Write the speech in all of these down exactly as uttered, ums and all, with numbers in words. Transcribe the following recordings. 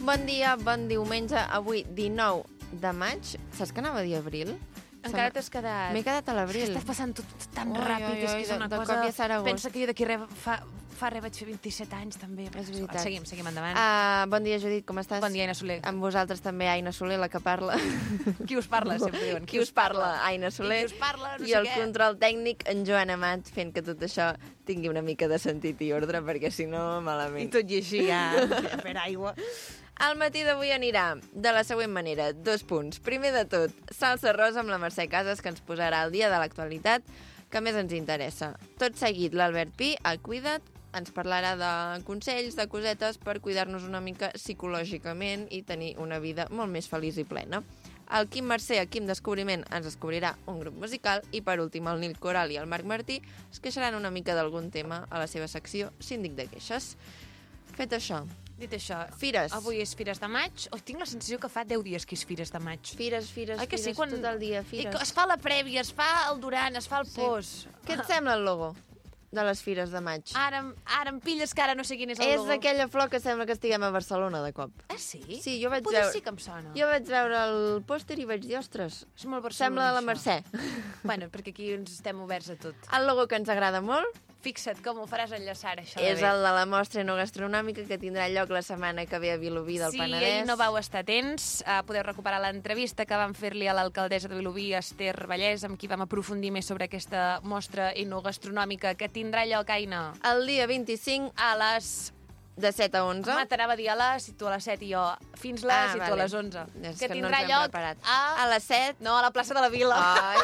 Bon dia, bon diumenge, avui dinou de maig. Saps que anava a dir abril? Encara t'has quedat... M'he quedat a l'abril. Estàs passant tot tan Ui, ràpid, ui, és ui, que és una de- de cosa... cop ja serà agost. Pensa que jo d'aquí re, fa, fa res vaig fer vint-i-set anys, també. És veritat. Seguim, seguim endavant. Uh, bon dia, Judit, com estàs? Bon dia, Aina Soler. Amb vosaltres també, Aina Soler, la que parla. Qui us parla, sempre diuen. Qui us parla? Aina Soler. I qui us parla, no I sé el què. control tècnic, en Joan Amat, fent que tot això tingui una mica de sentit i ordre, perquè si no, malament. I tot i així, ja, a fer aigua. El matí d'avui anirà de la següent manera. Dos punts. Primer de tot, salsa rosa amb la Mercè Casas, que ens posarà al dia de l'actualitat que més ens interessa. Tot seguit, l'Albert Pi, a Cuida't, ens parlarà de consells, de cosetes per cuidar-nos una mica psicològicament i tenir una vida molt més feliç i plena. El Quim Mercè, a Quim Descobriment, ens descobrirà un grup musical i, per últim, el Nil Coral i el Marc Martí es queixaran una mica d'algun tema a la seva secció Síndic de Queixes. Fet això, Dit això, Fires. avui és Fires de Maig. Oh, tinc la sensació que fa deu dies que és Fires de Maig. Fires, fires, Oi que fires, sí? Quan... tot el dia, I fires. que es fa la prèvia, es fa el Duran, es fa el pos. Què et sembla el logo de les Fires de Maig? Ara, em- ara em pilles que ara no sé quin és el És logo. aquella flor que sembla que estiguem a Barcelona de cop. Ah, sí? Sí, jo vaig Potser veure- sí que em sona. Jo vaig veure el pòster i vaig dir, ostres, És molt Barcelona, sembla de la això. Mercè. Bueno, perquè aquí ens estem oberts a tot. El logo que ens agrada molt Fixa't com ho faràs enllaçar, això és de bé. el de la mostra enogastronòmica que tindrà lloc la setmana que ve a Vilobí del Si Penedès. ahir no vau estar atents, uh, podeu recuperar l'entrevista que vam fer-li a l'alcaldessa de Vilobí, Esther Vallès, amb qui vam aprofundir més sobre aquesta mostra enogastronòmica que tindrà lloc, Aina, El dia vint-i-cinc a les... de set a onze. Home, t'anava a dir a les, i tu a les set i jo fins les, Ah, i tu vale. a les onze. És que que no tindrà ens hem lloc preparat. a... A les set. No, a la plaça de la Vila.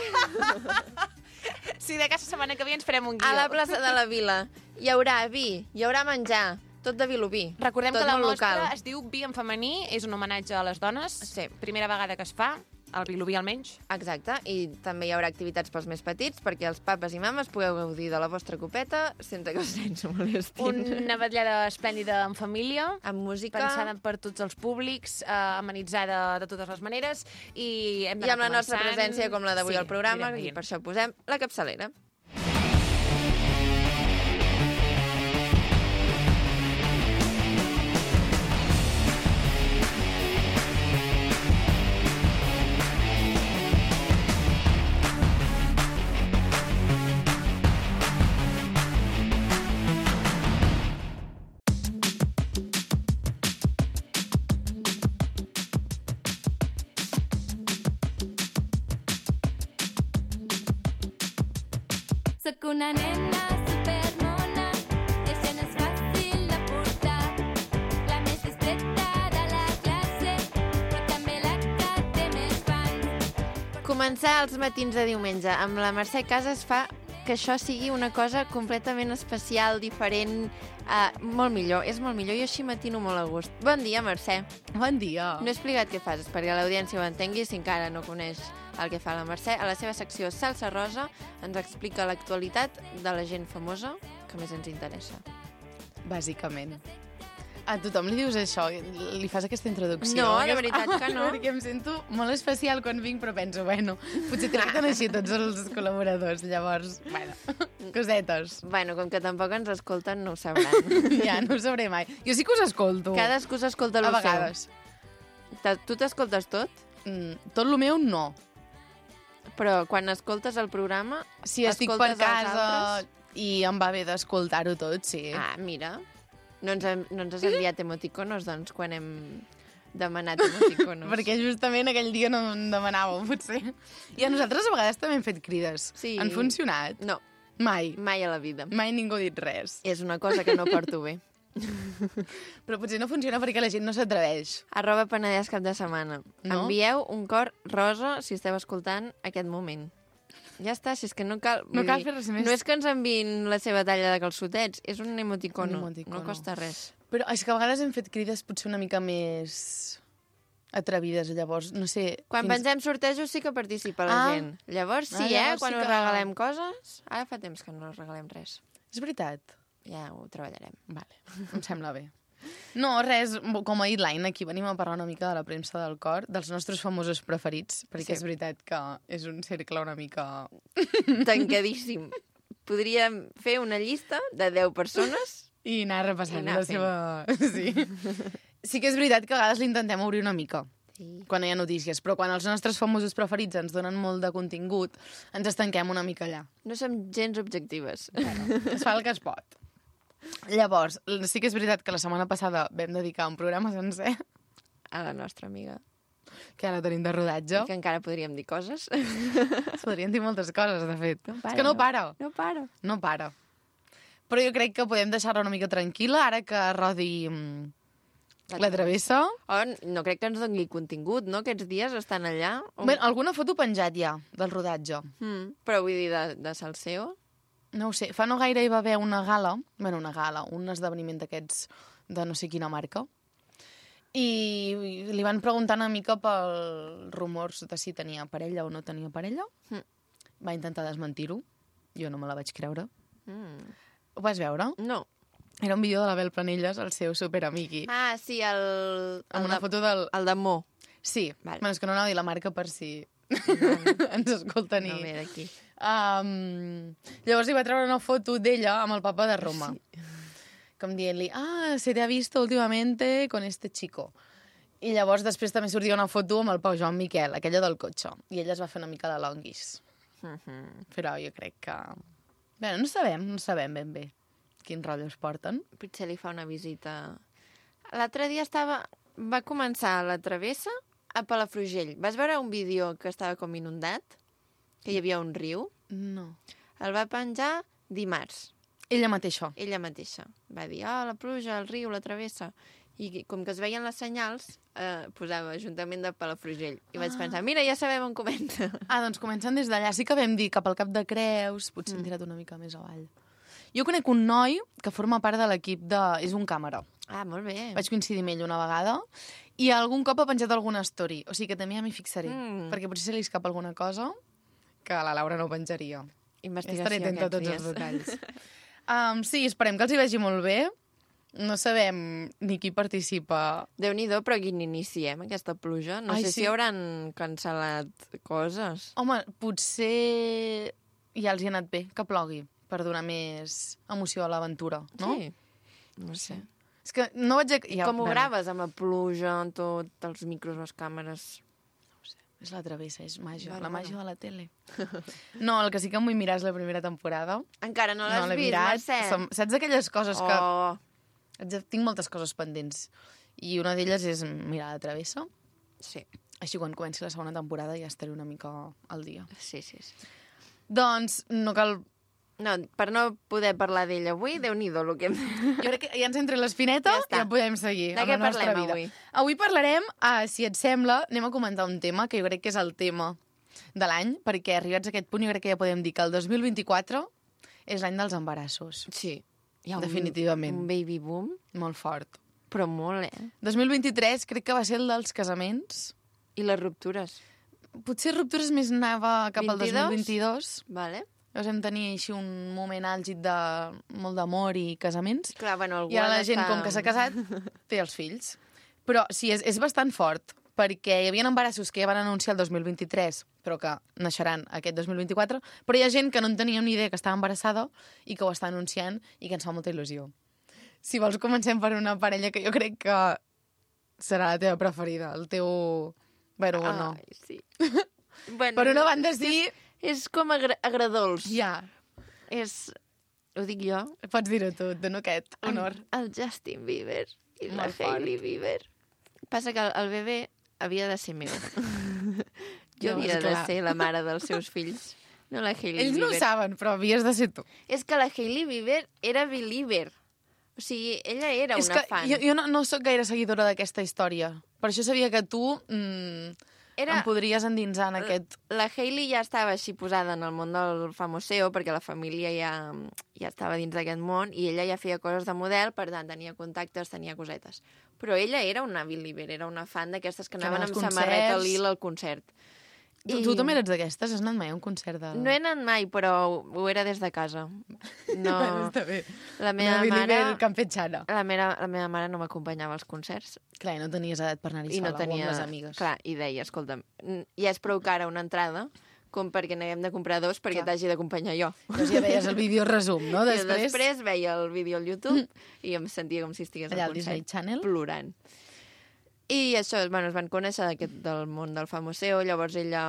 Ai. Sí, d'aquesta setmana que ve ens farem un guió. A la plaça de la Vila. Hi haurà vi, hi haurà menjar, tot de Vilobí. Recordem tot que la molt mostra local. es diu Vi en femení, és un homenatge a les dones. Sí. Primera vegada que es fa, al Vilobí almenys. Exacte, i també hi haurà activitats pels més petits perquè els papes i mames pugueu gaudir de la vostra copeta sense que els nens ho molestin. Una vetllada esplèndida en família, Amb música pensada per tots els públics, eh, amenitzada de totes les maneres, i hem i d'anar amb la nostra començant. presència com la d'avui Sí, al programa, anirem i veient. per això posem la capçalera. Soc una nena supermona, i això no és fàcil de portar. La més discreta de la classe, però també la que té més fans. Començar els matins de diumenge amb la Mercè Casas fa que això sigui una cosa completament especial, diferent, uh, molt millor. És molt millor, jo així matino molt a gust. Bon dia, Mercè. Bon dia. No he explicat què fas, perquè l'audiència ho entengui, si encara no coneix el que fa la Mercè. A la seva secció Salsa Rosa ens explica l'actualitat de la gent famosa que més ens interessa. Bàsicament. A tothom li dius això? Li fas aquesta introducció? No, de Aquest- veritat que no. Perquè em sento molt especial quan vinc, però penso, bueno, potser tracten així tots els col·laboradors, llavors, bueno, cosetes. Bueno, com que tampoc ens escolten, no ho sabran. Ja, no ho sabré mai. Jo sí que us escolto. Cadascú s'escolta el A seu. vegades. Ta- Tu t'escoltes tot? Mm, tot el meu no. Però quan escoltes el programa... Si estic per escoltes els casa altres? i em va bé d'escoltar-ho tot, sí. Ah, mira. No ens, hem- no ens has enviat emoticonos, doncs, quan hem demanat emoticonos. Perquè justament aquell dia no em demanàveu, potser. I a nosaltres a vegades també hem fet crides. Sí. Han funcionat? No, Mai. mai a la vida. Mai ningú ha dit res. És una cosa que no porto bé. Però potser no funciona perquè la gent no s'atreveix. Arroba Penedès cap de setmana. No? Envieu un cor rosa si esteu escoltant aquest moment. Ja està, si és que no cal... No vull cal dir, fer res més. No és que ens enviïn la seva talla de calçotets, és un emoticono. Un emoticono. No costa res. Però és que a vegades hem fet crides potser una mica més atrevides, llavors, no sé... Quan fins- pengem sortejos sí que participa la Ah. gent. Llavors sí, Ah, eh? llavors Quan sí us que- regalem coses... Ara fa temps que no us regalem res. És veritat. Ja ho treballarem. Vale, em sembla bé. No, res, com a Hitline, aquí venim a parlar una mica de la premsa del cor, dels nostres famosos preferits, perquè Sí. és veritat que és un cercle una mica... Tancadíssim. Podríem fer una llista de deu persones. I anar repassant I anar la seva... Sí. Sí que és veritat que a vegades l'intentem obrir una mica. Sí. Quan hi ha notícies, però quan els nostres famosos preferits ens donen molt de contingut, ens estanquem una mica allà. No som gens objectives. Es fa el que es pot. Llavors, sí que és veritat que la setmana passada vam dedicar un programa sencer, A la nostra amiga. que ara tenim de rodatge. I que encara podríem dir coses. Es podrien dir moltes coses, de fet. No para, és que no no. para. No paro. No para. Però jo crec que podem deixar-la una mica tranquil·la ara que rodi mm, la travessa. Oh, no crec que ens doni contingut, no? Aquests dies estan allà. On... Bé, alguna foto penjat ja, del rodatge. Mm, però vull dir, de, de Salseo. No ho sé, fa no gaire hi va haver una gala, bueno, una gala, un esdeveniment d'aquests de no sé quina marca, i li van preguntar una mica pels rumors de si tenia parella o no tenia parella. Mm. Va intentar desmentir-ho. Jo no me la vaig creure. Mm. Ho vas veure? No. Era un vídeo de l'Abel Planelles, el seu superamigui. Ah, sí, el... amb el una de, foto del... El de Mo. Sí, Vale. bueno, és que no anava a dir la marca per si ens escolten. No i... ve d'aquí. Um, llavors li va treure una foto d'ella amb el papa de Roma. Sí. Com dient-li, ah, se te ha visto últimamente con este chico. I llavors després també sortia una foto amb el Pau Joan Miquel, aquella del cotxe. I ella es va fer una mica de longuis. Mm-hmm. Però jo crec que... Bé, no sabem, no sabem ben bé quin rotllo es porten. Potser li fa una visita... L'altre dia estava... Va començar la travessa a Palafrugell. Vas veure un vídeo que estava com inundat? Que hi havia un riu? No. El va penjar dimarts. Ella mateixa. Ella mateixa. Va dir, ah, la pluja, el riu, la travessa. I com que es veien les senyals, eh, posava Ajuntament de Palafrugell. I vaig pensar, mira, ja sabem on comença. Ah, doncs comencen des d'allà. Sí que vam dir cap al Cap de Creus, potser mm. hem tirat una mica més avall. Jo conec un noi que forma part de l'equip de... És un càmera. Ah, molt bé. Vaig coincidir amb ell una vegada i algun cop ha penjat alguna story. O sigui que també ja m'hi fixaré. Mm. Perquè potser se li escapa alguna cosa que la Laura no penjaria. Investigació Estaré atenta a aquests tots dies. els detalls. um, sí, esperem que els hi vagi molt bé. No sabem ni qui participa. Déu-n'hi-do, però aquí n'iniciem aquesta pluja. No Ai, sé sí. si hauran cancel·lat coses. Home, potser ja els hi ha anat bé que plogui per donar més emoció a l'aventura, no? Sí. No sé. És que no vaig... A... Ja, Com ho graves amb la pluja, amb tot, els micros, les càmeres? És la travessa, és màgia, Bueno, la màgia bueno. de la tele. No, el que sí que em vull mirar és la primera temporada. Encara no l'has no l'he vist, mirat. Mercè? Som... Saps aquelles coses que... Oh, Haig de- Tinc moltes coses pendents. I una d'elles és mirar la travessa. sí, Així quan comenci la segona temporada ja estaré una mica al dia. sí, sí. sí. Doncs no cal... No, per no poder parlar d'ell avui, Déu-n'hi-do, el que... Jo crec que ja ens entre l'espineta Ja ja, està. ja podem seguir De amb què la nostra parlem vida. avui? Avui parlarem, uh, si et sembla, anem a comentar un tema que jo crec que és el tema de l'any, perquè arribats a aquest punt jo crec que ja podem dir que el dos mil vint-i-quatre és l'any dels embarassos. Sí. Hi ha un, Definitivament. un baby boom, Molt fort. però molt, eh? dos mil vint-i-tres crec que va ser el dels casaments. I les ruptures. Potser ruptures més anava cap al dos vint-i-dos? mil vint-i-dos. Vale? Llavors vam tenir així un moment àlgid de molt d'amor i casaments. Clar, bueno, algú I ara ha la gent, d'estar- com que s'ha casat, té els fills. Però sí, és, és bastant fort, perquè hi havia embarassos que ja van anunciar el dos mil vint-i-tres, però que naixeran aquest dos mil vint-i-quatre, però hi ha gent que no en tenia ni idea que estava embarassada i que ho està anunciant i que ens fa molta il·lusió. Si vols, comencem per una parella que jo crec que serà la teva preferida, el teu... Bueno, o no. Ai, sí. bueno, Per una banda, sí... És com agra agradolç. Ja, És... Ho dic jo? pots dir-ho tu, et dono aquest honor. El Justin Bieber i la Molt fort. Hailey Bieber. Passa que el, el bebè havia de ser meu. jo No, havia de esclar. ser la mare dels seus fills, no la Hailey Ells Bieber. no ho saben, però havies de ser tu. És que la Hailey Bieber era believer. O sigui, ella era És una que fan. jo, jo no, no sóc gaire seguidora d'aquesta història. Per això sabia que tu mm, Era- em podries endinsar en aquest... La Hailey ja estava així posada en el món del famoseo, perquè la família ja, ja estava dins d'aquest món, i ella ja feia coses de model, per tant, tenia contactes, tenia cosetes. Però ella era una believer, era una fan d'aquestes que Que anaven va als amb samarreta concerts. lila al concert. Tu, tu també eres d'aquestes? Has anat mai a un concert de... No he anat mai, però ho era des de casa. No... Està bé. La meva Una mare... believer campechana. La meva, la meva mare no m'acompanyava als concerts. Clar, i no tenies edat per anar-hi I sola no tenia... o amb les amigues. Clar, i deia, escolta'm, n- ja és prou cara una entrada com perquè n'haguem de comprar dos perquè Clar. t'hagi d'acompanyar jo. Llavors ja veies el vídeo resum, no? Després... I Després, després veia el vídeo al YouTube i em sentia com si estigués allà al al Disney concert Channel. plorant. I això, bueno, es van conèixer d'aquest, del món del famoseo, llavors ella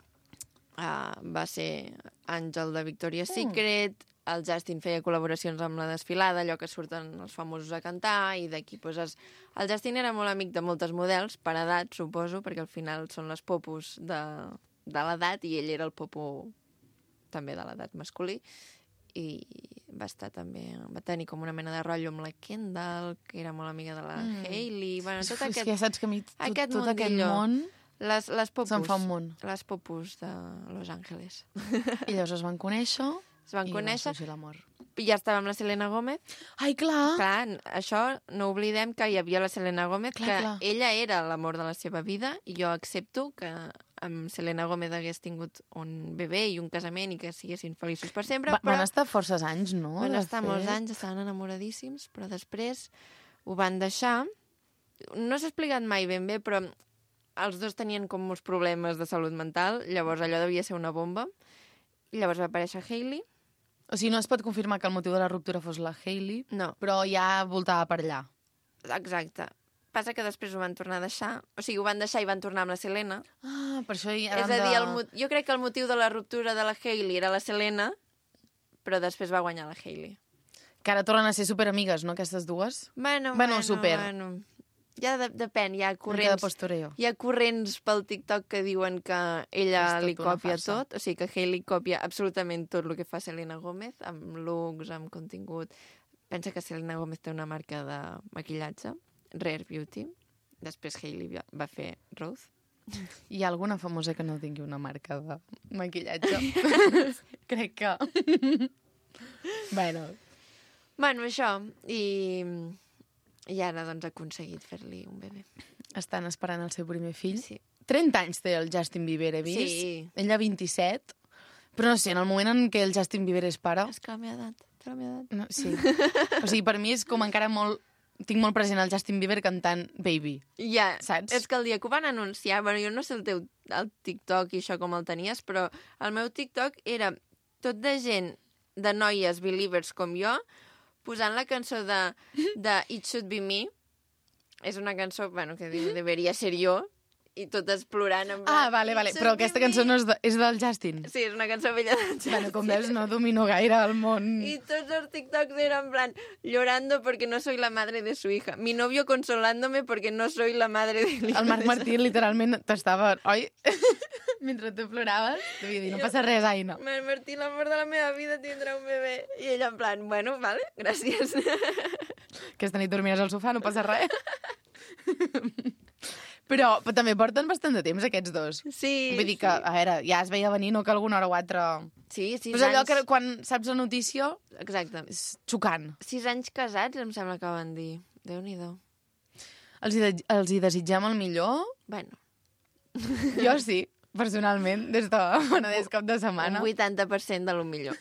uh, va ser àngel de Victoria's Secret, el Justin feia col·laboracions amb la desfilada, allò que surten els famosos a cantar, i d'aquí pues, es... el Justin era molt amic de moltes models, per edat, suposo, perquè al final són les popos de, de l'edat, i ell era el popo també de l'edat masculí, i va estar també, va tenir com una mena de rotllo amb la Kendall, que era molt amiga de la mm. Hailey, bueno, tot és aquest, que ja saps que a mi tot, aquest tot aquest mundillo. món les, les popos, se'n fa un món. Les popos de Los Angeles. I llavors es van conèixer Es van i conèixer, va sorgir l'amor. i ja estava amb la Selena Gomez. Ai, clar! Clar, això no oblidem que hi havia la Selena Gomez, Clar, que clar. ella era l'amor de la seva vida, i jo accepto que amb Selena Gomez hagués tingut un bebè i un casament i que siguessin feliços per sempre, Va, però van estar forces anys, no? van de estar fet? molts anys, estaven enamoradíssims, però després ho van deixar. No s'ha explicat mai ben bé, però els dos tenien com molts problemes de salut mental, llavors allò devia ser una bomba. I llavors va aparèixer Hailey. O sigui, no es pot confirmar que el motiu de la ruptura fos la Hailey, No, però ja voltava per allà. exacte. Passa que després ho van tornar a deixar. O sigui, ho van deixar i van tornar amb la Selena. Ah, per això hi És a dir, el, mot- jo crec que el motiu de la ruptura de la Hailey era la Selena, però després va guanyar la Hailey. Que ara tornen a ser superamigues, no, aquestes dues? Bueno, Bueno, bueno, super. Bueno. Ja de, depèn, hi ha Una mica de corrents... postureo. Hi ha corrents pel TikTok que diuen que ella És tot li una copia farsa. tot, o sigui que Hailey copia absolutament tot el que fa Selena Gomez, amb looks, amb contingut. Pensa que Selena Gomez té una marca de maquillatge, Rare Beauty. Després Hailey va- va fer Rose. Hi ha alguna famosa que no tingui una marca de maquillatge? Crec que... bueno, Bueno, això, i, i ara doncs ha aconseguit fer-li un bebè. estan esperant el seu primer fill. Sí. trenta anys té el Justin Bieber, he vist. Sí. Ella vint-i-set. Però no sé, en el moment en què el Justin Bieber és pare... És que la meva edat, és la meva edat. No, sí. O sigui, per mi és com encara molt... Tinc molt present el Justin Bieber cantant Baby. Ja, Saps? és que el dia que ho van anunciar, bueno, jo no sé el teu el TikTok i això com el tenies, però el meu TikTok era tot de gent, de noies believers com jo, posant la cançó de, de It Should Be Me. És una cançó, bueno, que diu debería ser yo, i totes plorant en plan, Ah, vale, vale. Però aquesta cançó no és, de, és del Justin. Sí, és una cançó vella de Justin. Bueno, com veus, no domino gaire el món. Y todos los TikToks eran en plan, llorando porque no soy la madre de su hija. Mi novio consolándome porque no soy la madre de El Marc Martí literalment t'estava... Oi? Mentre tu ploraves, devia dir, no passa res, Aina. Marc Martí, l'amor de la meva vida tindrà un bebè. I ella en plan, bueno, vale, gràcies. Aquesta nit dormiràs al sofà, no passa res. Però, però també porten bastant de temps, aquests dos. Sí. Vull dir que, a veure, ja es veia venir, no que alguna hora o altra... Sí, sis Però és allò anys. que quan saps la notícia Exacte. és xocant. Sis anys casats, em sembla que van dir. Déu-n'hi-do. Els hi, de, els hi desitgem el millor? Bueno, Jo sí, personalment, des de Penedès cap de setmana. un vuitanta per cent de lo millor.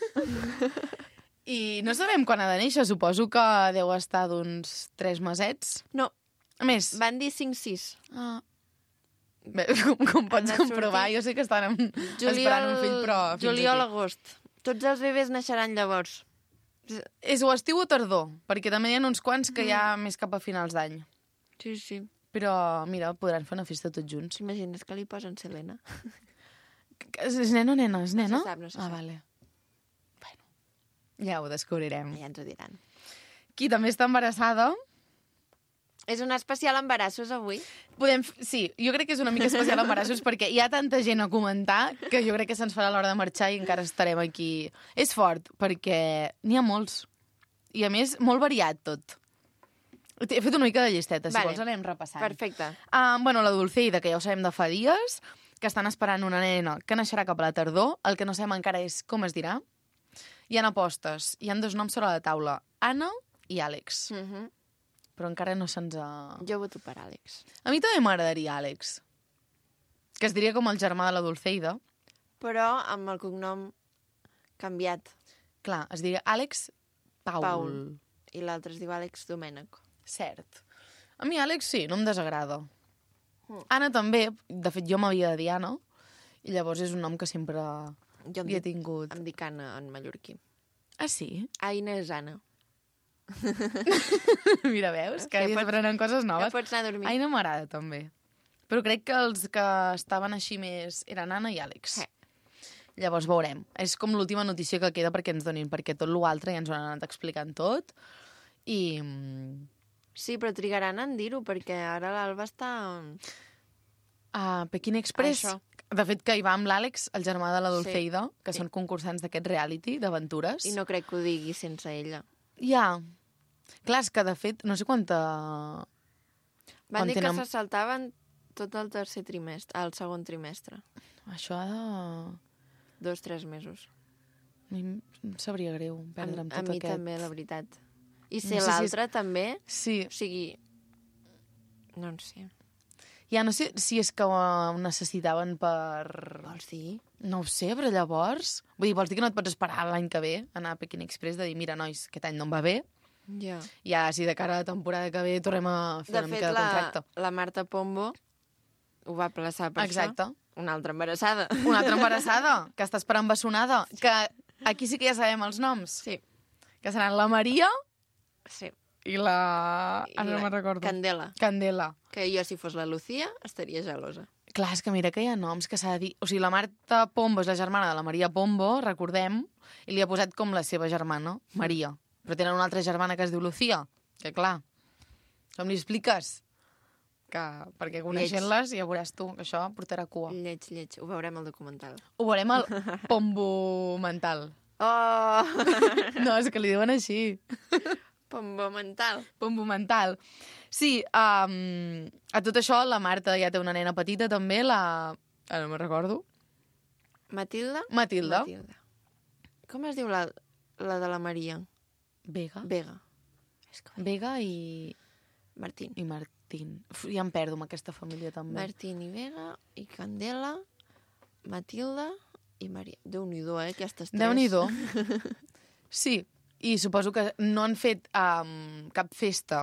I no sabem quan ha de néixer, suposo que deu estar d'uns tres mesets. No, A més... van dir cinc sis. Ah. Bé, com, com pots de comprovar, sortir. jo sé que estan amb, esperant un fill, però... fins Juliol, aquí. agost. Tots els bebès naixeran llavors. És o estiu o tardor, perquè també hi ha uns quants que hi ha més cap a finals d'any. Sí, sí. Però, mira, podran fer una festa tots junts. T'imagines que li posen Selena? És nena o nena? És nena? No se sap, no se ah, sap. vale. Bueno, ja ho descobrirem. Ja ens ho diran. Qui també està embarassada... És un especial embarassos avui. Podem... f- Sí, jo crec que és una mica especial embarassos perquè hi ha tanta gent a comentar que jo crec que se'ns farà l'hora de marxar i encara estarem aquí. És fort, perquè n'hi ha molts. I, a més, molt variat tot. He fet una mica de llisteta, si Vale. vols anem repassant. Perfecte. Uh, bueno, la Dulceida, que ja ho sabem de fa dies, que estan esperant una nena que naixerà cap a la tardor. El que no sabem encara és com es dirà. Hi ha apostes. Hi ha dos noms sobre la taula. Anna i Àlex. Uh -huh. Però encara no se'ns ha... Jo voto per Àlex. A mi també m'agradaria Àlex. Que es diria com el germà de la Dulceida. Però amb el cognom canviat. Clar, es diria Àlex Paul. Paul. I l'altre es diu Àlex Domènec. Cert. A mi Àlex sí, no em desagrada. Mm. Anna també. De fet, jo m'havia de dir Anna. I llavors és un nom que sempre Jo em hi he dic, tingut. em dic Anna en mallorquí. Ah, sí? Aina és Anna. Mira, veus? Que Ja ja pots- s'aprenen coses Ja noves. pots anar a dormir. Ai, no m'agrada, també. Però crec que els que estaven així més eren Anna i Àlex. Sí. Llavors veurem. És com l'última notícia que queda perquè ens donin, perquè tot l'altre ja ens ho han anat explicant tot. I... mm, Sí, però trigaran en dir-ho, perquè ara l'Alba està... A Pekin Express. Això. De fet, que hi va amb l'Àlex, el germà de la Dulceida, Sí. que Sí. són concursants d'aquest reality d'aventures. I no crec que ho digui sense ella. Ja. Clar, és que de fet, no sé quanta... Van Quan dir tenen- que se saltaven tot el tercer trimestre, el segon trimestre. Això ha de... Dos, tres mesos. A mi em sabria greu perdre'm a, tot a mi aquest... també, la veritat. I No ser sé si l'altre també, Sí, o sigui... No en sé. ja no sé si és que ho necessitaven per... Vols dir? No ho sé, però llavors... Vull dir, vols dir que no et pots esperar l'any que ve anar a Pekin Express de dir, mira, nois, aquest any no em va bé, Ja. ja si de cara a la temporada que ve tornem a fer De una fet, mica de la, contracte. la Marta Pombo ho va plaçar per Exacte. això. Una altra embarassada. Una altra embarassada, que està esperant bessonada, que aquí sí que ja sabem els noms, Sí, que seran la Maria sí. i la... I Ara no la me'n recordo. Candela. Candela. Que jo, si fos la Lucía, estaria gelosa. Clar, és que mira que hi ha noms que s'ha de dir... O sigui, la Marta Pombo és la germana de la Maria Pombo, recordem, i li ha posat com la seva germana, Maria. Però tenen una altra germana que es diu Lucía, que clar, com li expliques? Que, perquè coneixent-les ja veuràs tu que això portarà cua. Lleig, lleig. Ho veurem al documental. Ho veurem al Pombo mental. Oh! No, és que li diuen així. Pombo mental. Pombo mental. Sí, um, a tot això la Marta ja té una nena petita també, la... Ara no me'n recordo. Matilda? Matilda. Matilda. Com es diu la, la de la Maria? Vega. Vega. És que... Vega i, Martín. i Martín. Uf, ja em perdo amb aquesta família també. Martín i Vega, i Candela, Matilda i Maria. Déu-n'hi-do, eh, aquestes tres. Déu-n'hi-do. Sí, i suposo que no han fet um, cap festa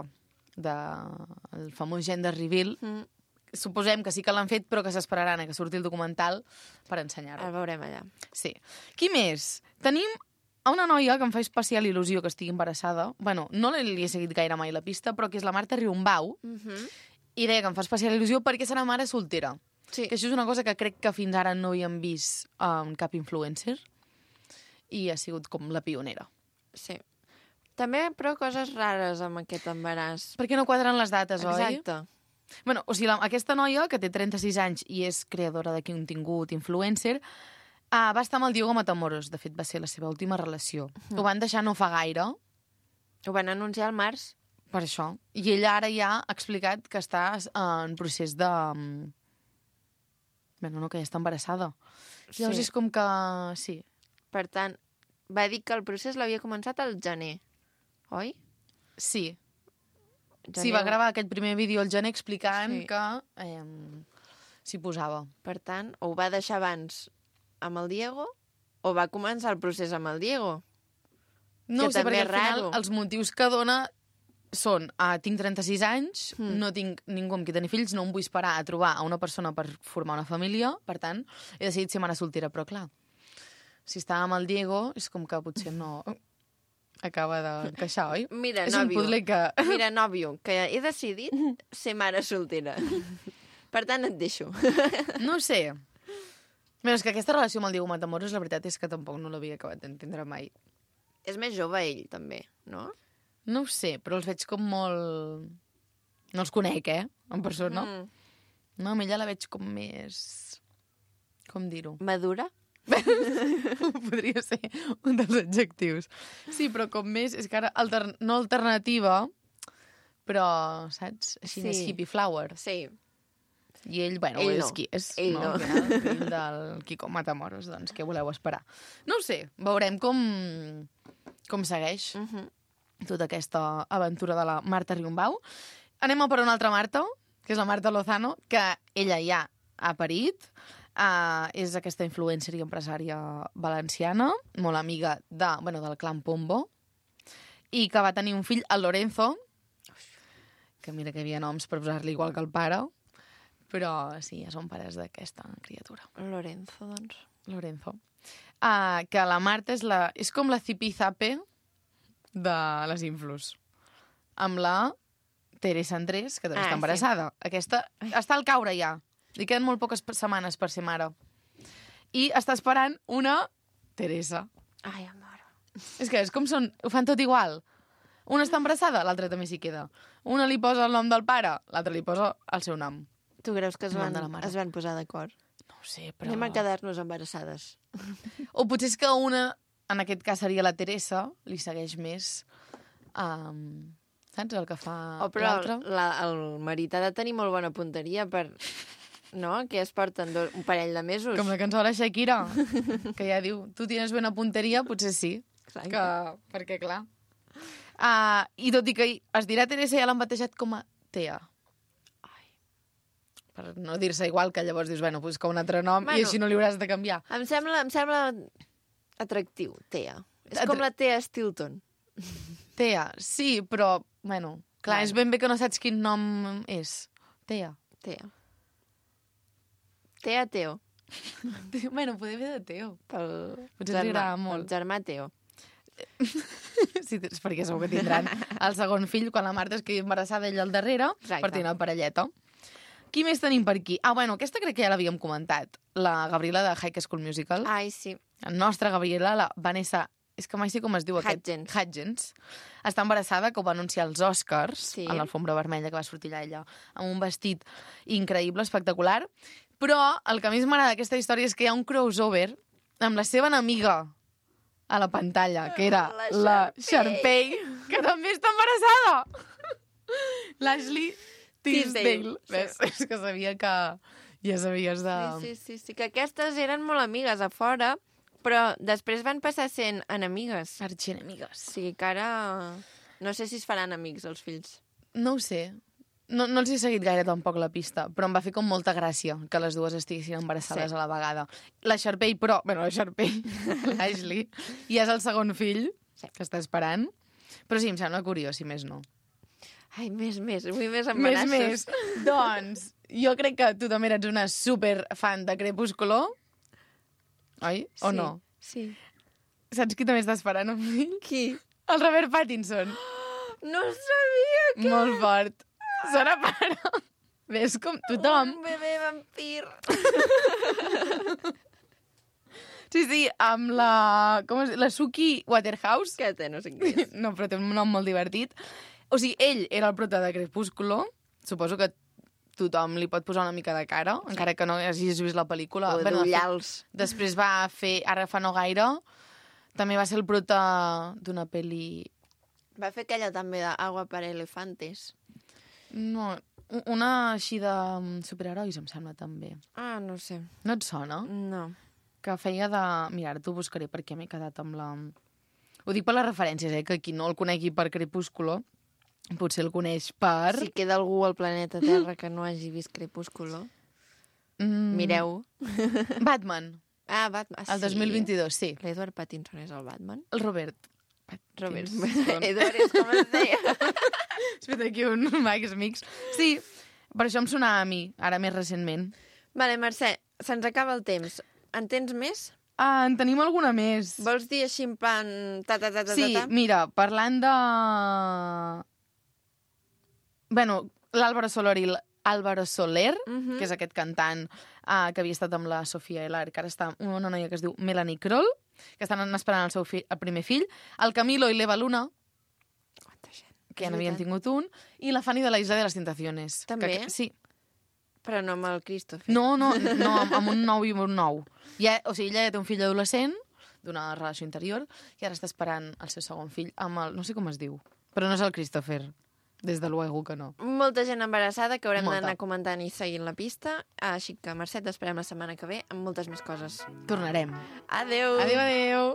del famós gender reveal. Mm, Suposem que sí que l'han fet, però que s'esperaran a que surti el documental per el ensenyar-ho. veurem allà. Sí. Qui més? Tenim a una noia que em fa especial il·lusió que estigui embarassada. Bueno, no li he seguit gaire mai la pista, però que és la Marta Riumbau. Mm -hmm. I deia que em fa especial il·lusió perquè serà mare soltera. Sí. Que això és una cosa que crec que fins ara no havíem vist en um, cap influencer. I ha sigut com la pionera. Sí. També, però, coses rares amb aquest embaràs. Per què no quadren les dates, oi? Exacte. Bueno, o sigui, la, aquesta noia, que té trenta-sis anys i és creadora de contingut, influencer, uh, va estar amb el Diego Matamoros. De fet, va ser la seva última relació. Mm. Ho van deixar no fa gaire, Ho van anunciar al març. per això. I ella ara ja ha explicat que està en procés de... mm, Bueno, no, que ja està embarassada. Llavors Sí. és com que... Sí. Per tant, va dir que el procés l'havia començat al gener. Oi? Sí. Gener... Sí, va gravar aquest primer vídeo al gener explicant Sí. que eh, s'hi posava. Per tant, o ho va deixar abans amb el Diego, o va començar el procés amb el Diego. No Que ho sé, també perquè és al final raro. els motius que dona són ah, tinc trenta-sis anys, Mm. no tinc ningú amb qui tenir fills, no em vull esperar a trobar a una persona per formar una família, per tant, he decidit ser mare soltera, però clar, si estava amb el Diego, és com que potser no acaba d'encaixar, oi? Mira, és un nòvio. puzzle que... Mira, nòvio, que he decidit ser mare soltera. Per tant, et deixo. No ho sé. Bé, és que aquesta relació amb el Diego Matamoros, la veritat és que tampoc no l'havia acabat d'entendre mai. És més jove ell, també, no? No ho sé, però els veig com molt... No els conec, eh, en persona. Mm. No, amb ella la veig com més... Com dir-ho? Madura? Podria ser un dels adjectius. Sí, però com més... És que ara alter... no alternativa, però, saps? Així Sí. més hippie flower. Sí. I ell, bueno, Ell és no. qui és. Ell no. Al final, fill del Quico Matamoros, doncs què voleu esperar? No ho sé, veurem com, com segueix Uh -huh. tota aquesta aventura de la Marta Riumbau. Anem a per una altra Marta, que és la Marta Lozano, que ella ja ha parit. Uh, és aquesta influencer i empresària valenciana, molt amiga de, bueno, del clan Pombo, i que va tenir un fill, el Lorenzo, que mira que hi havia noms per posar-li igual que el pare, però sí, ja són pares d'aquesta criatura. Lorenzo, doncs. Lorenzo. Uh, que la Marta és, la, és com la zipizape de les influs. Amb la Teresa Andrés, que també Ah, està embarassada. Sí. Aquesta està al caure ja. Li queden molt poques setmanes per ser mare. I està esperant una Teresa. Ai, amor. És que és com són... Ho fan tot igual. Una està embarassada, l'altra també s'hi queda. Una li posa el nom del pare, l'altra li posa el seu nom. Tu creus que es El nom van, de la mare. es van posar d'acord? No ho sé, però... Anem a quedar-nos embarassades. O potser és que una, en aquest cas seria la Teresa, li segueix més... Um, saps el que fa Oh, però l'altre? la, el marit ha de tenir molt bona punteria per... No? Que es porten do, un parell de mesos. Com la cançó de la Shakira, que ja diu, tu tienes buena punteria, potser sí. Exacte. Que, perquè, clar... Uh, I tot i que es dirà Teresa, ja l'han batejat com a Tea. Ai. Per no dir-se igual, que llavors dius, bueno, pues que un altre nom Bueno. i així no li hauràs de canviar. Em sembla, em sembla atractiu, Tea. És Atra- com la Tea Stilton. Tea, sí, però, bueno, clar, Bueno. és ben bé que no saps quin nom és. Tea. Tea. Tea Teo. Bueno, poder ve de Teo. Pel Potser els agrada molt. El germà Teo. Sí, és perquè segur que tindran el segon fill, quan la Marta es quedi embarassada ella al darrere, Exacte. per tenir una parelleta. Qui més tenim per aquí? Ah, bueno, aquesta crec que ja l'havíem comentat. La Gabriela de High School Musical. Ai, sí. La nostra Gabriela, la Vanessa... És que mai sé com es diu aquest. Hudgens. Hudgens. Està embarassada, que ho va anunciar als Oscars, Sí. a l'alfombra vermella, que va sortir allà ella, amb un vestit increïble, espectacular. Però el que més m'agrada d'aquesta història és que hi ha un crossover amb la seva enemiga a la pantalla, que era La la Sharpay. Sharpay, que també està embarassada. L'Ashley Tisdale. Tisdale. Ves, és que sabia que ja sabies de... Sí, sí, sí, sí, que aquestes eren molt amigues a fora, però després van passar sent enemigues. Arxienemigues. O sigui que ara... No sé si es faran amics, els fills. No ho sé. No, no els he seguit gaire tampoc la pista, però em va fer com molta gràcia que les dues estiguessin embarassades Sí. a la vegada. La Sharpay, però... Bueno, la Sharpay, l'Ashley, i és el segon fill Sí. que està esperant. Però sí, em sembla curiós, si més no. Ai, més, més, vull més Més, embarassos. més. Doncs, jo crec que tu també eres una super fan de Crepúsculo. Oi? O Sí, no? Sí. Saps qui també està esperant un fill? Qui? El Robert Pattinson. No sabia que... Molt fort. Sona pare. Ves com tothom... Un bebè vampir. Sí, sí, amb la... Com es diu? La Suki Waterhouse. Que té, no sé què és. No, però té un nom molt divertit. O sigui, ell era el prota de Crepúsculo. Suposo que tothom li pot posar una mica de cara, sí. encara que no hagis vist la pel·lícula. O Bueno, de fet, d'ullals. després va fer, ara fa no gaire, també va ser el prota d'una pel·li... Va fer aquella també d'Agua per Elefantes. No, una així de superherois, em sembla, també. Ah, no sé. No et sona? No. Que feia de... Mira, ara t'ho buscaré perquè m'he quedat amb la... Ho dic per les referències, eh? Que qui no el conegui per Crepúsculo potser el coneix per... Si queda algú al planeta Terra que no hagi vist Crepúsculo, Mm, mireu. Batman, Ah, Batman. Ah, el dos mil vint-i-dos, sí. L'Edward Pattinson és el Batman? El Robert. Robert. Pattinson. Edward és com es deia. Has fet aquí un Max Mix. Sí, per això em sonava a mi, ara més recentment. Vale, Mercè, se'ns acaba el temps. En tens més? Ah, en tenim alguna més. Vols dir així en plan... Ta, ta, ta, ta, Sí, ta, ta? mira, parlant de... Bueno, l'Àlvaro Soler i l'Àlvaro Soler, Mhm. que és aquest cantant uh, que havia estat amb la Sofia Elar, que ara està amb una noia que es diu Melanie Kroll, que estan esperant el seu fill, el primer fill, el Camilo i l'Eva Luna, Quanta gent. que És ja n'havien veritat. tingut un, i la Fanny de la Isla de les Tentaciones. També? Que, sí. Però no amb el Christopher. No, no, no, amb, amb un nou i un nou. Ja, o sigui, ella ja té un fill adolescent, d'una relació interior, i ara està esperant el seu segon fill amb el... No sé com es diu, però no és el Christopher. Des de luego que no. Molta gent embarassada que haurem Molta. d'anar comentant i seguint la pista. Així que, Mercè, t'esperem la setmana que ve amb moltes més coses. Tornarem. Adeu! Adéu, adéu.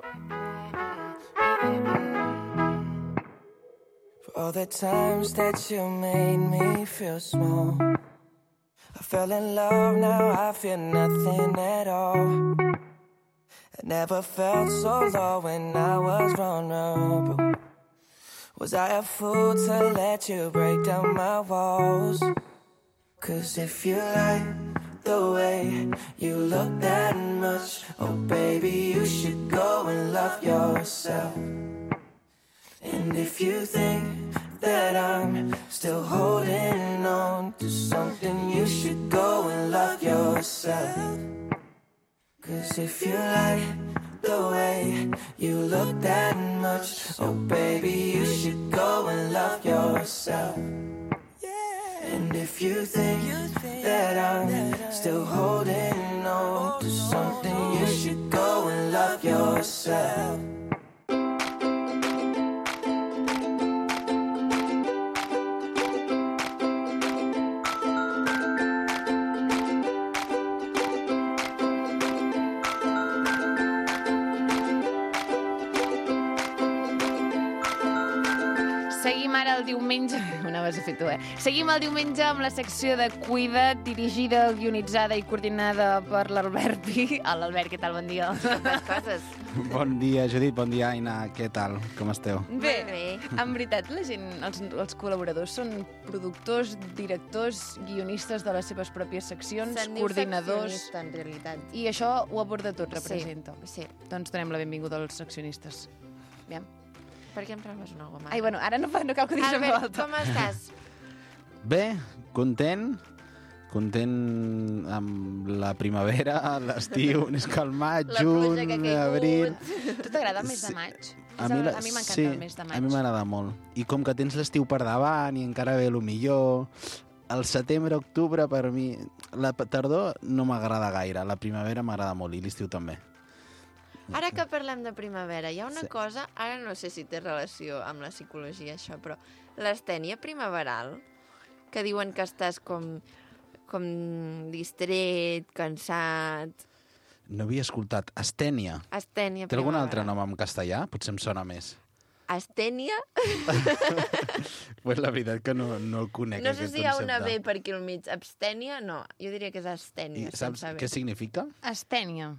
For all the times that you made me feel small, I fell in love, now I feel nothing at all. I never felt so low when I was vulnerable. Was I a fool to let you break down my walls? Cause if you like the way you look that much, oh baby, you should go and love yourself. And if you think that I'm still holding on to something, you should go and love yourself. Cause if you like the way you look that much, oh baby, you should go and love yourself. And if you think that I'm still holding on to something, you should go and love yourself. Seguim ara el diumenge... Una vas a fer tu, eh? Seguim el diumenge amb la secció de Cuida, dirigida, guionitzada i coordinada per l'Albert Pi. L'Albert, què tal? Bon dia. Les coses. Bon dia, Judit. Bon dia, Aina. Què tal? Com esteu? Bé, Molt bé. en veritat, la gent, els, els col·laboradors són productors, directors, guionistes de les seves pròpies seccions, Se'n diu coordinadors... seccionista, en realitat. I això ho aborda tot, representa. Sí, sí. Doncs donem la benvinguda als seccionistes. Aviam. Per què em pregues una goma? Ai, bueno, ara no, fa- no cal que ho diguis en Albert, volta. com estàs? Bé, content. Content amb la primavera, l'estiu, és que el maig, La pluja juny, que ha caigut. abril... Tu t'agrada el mes de maig? A És mi, el- la- a mi m'encanta sí, el mes de maig. a mi m'agrada molt. I com que tens l'estiu per davant i encara ve el millor, el setembre, octubre, per mi... La tardor no m'agrada gaire, la primavera m'agrada molt i l'estiu també. Ara que parlem de primavera, hi ha una Sí. cosa, ara no sé si té relació amb la psicologia, això, però l'astènia primaveral, que diuen que estàs com, com distret, cansat... No havia escoltat. Astènia. Astènia Té algun primaveral. altre nom en castellà? Potser em sona més. Astènia? Pues la veritat que no, no el conec, No sé aquest si hi ha una concepte. B per aquí al mig. Abstènia? No, jo diria que és I astènia, saps sense B. què significa? Astenia.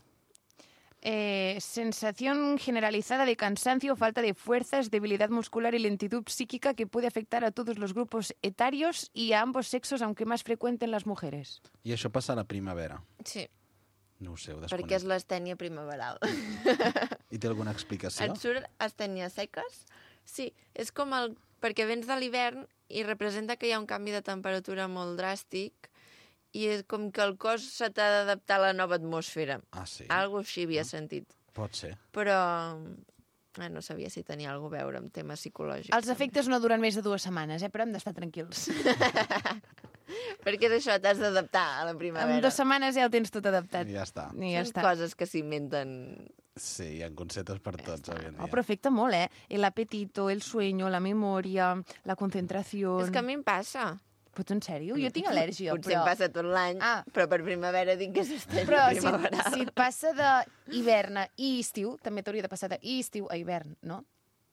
Eh, sensación generalizada de cansancio, falta de fuerzas, debilidad muscular y lentitud psíquica que puede afectar a todos los grupos etarios y a ambos sexos, aunque más frecuente en las mujeres. I això passa a la primavera. Sí, No ho sé, ho perquè és desconec. l'astènia primaveral. I té alguna explicació? Et surt astènia seques? Sí, és com el... perquè vens de l'hivern i representa que hi ha un canvi de temperatura molt dràstic i és com que el cos se t'ha d'adaptar a la nova atmosfera. Ah, sí? Algo així havia sentit. Pot ser. Però eh, no sabia si tenia alguna a veure amb temes psicològics. Els efectes no duren més de dues setmanes, eh? Però hem d'estar tranquils. Perquè és això, t'has d'adaptar a la primavera. En dues setmanes ja ho tens tot adaptat. I ja està. I ja Són està. coses que s'inventen. Sí, hi ha conceptes per tots, avui en Oh, dia. però afecta molt, eh? El apetito, el sueño, la memoria, la concentració... És que a mi em passa. Pots, en sèrio? Jo tinc al·lèrgia, Potser però... em passa tot l'any, Ah. però per primavera dic que s'estén Però si, primaveral. si et passa d'hivern a i estiu, també t'hauria de passar d'estiu a hivern, no?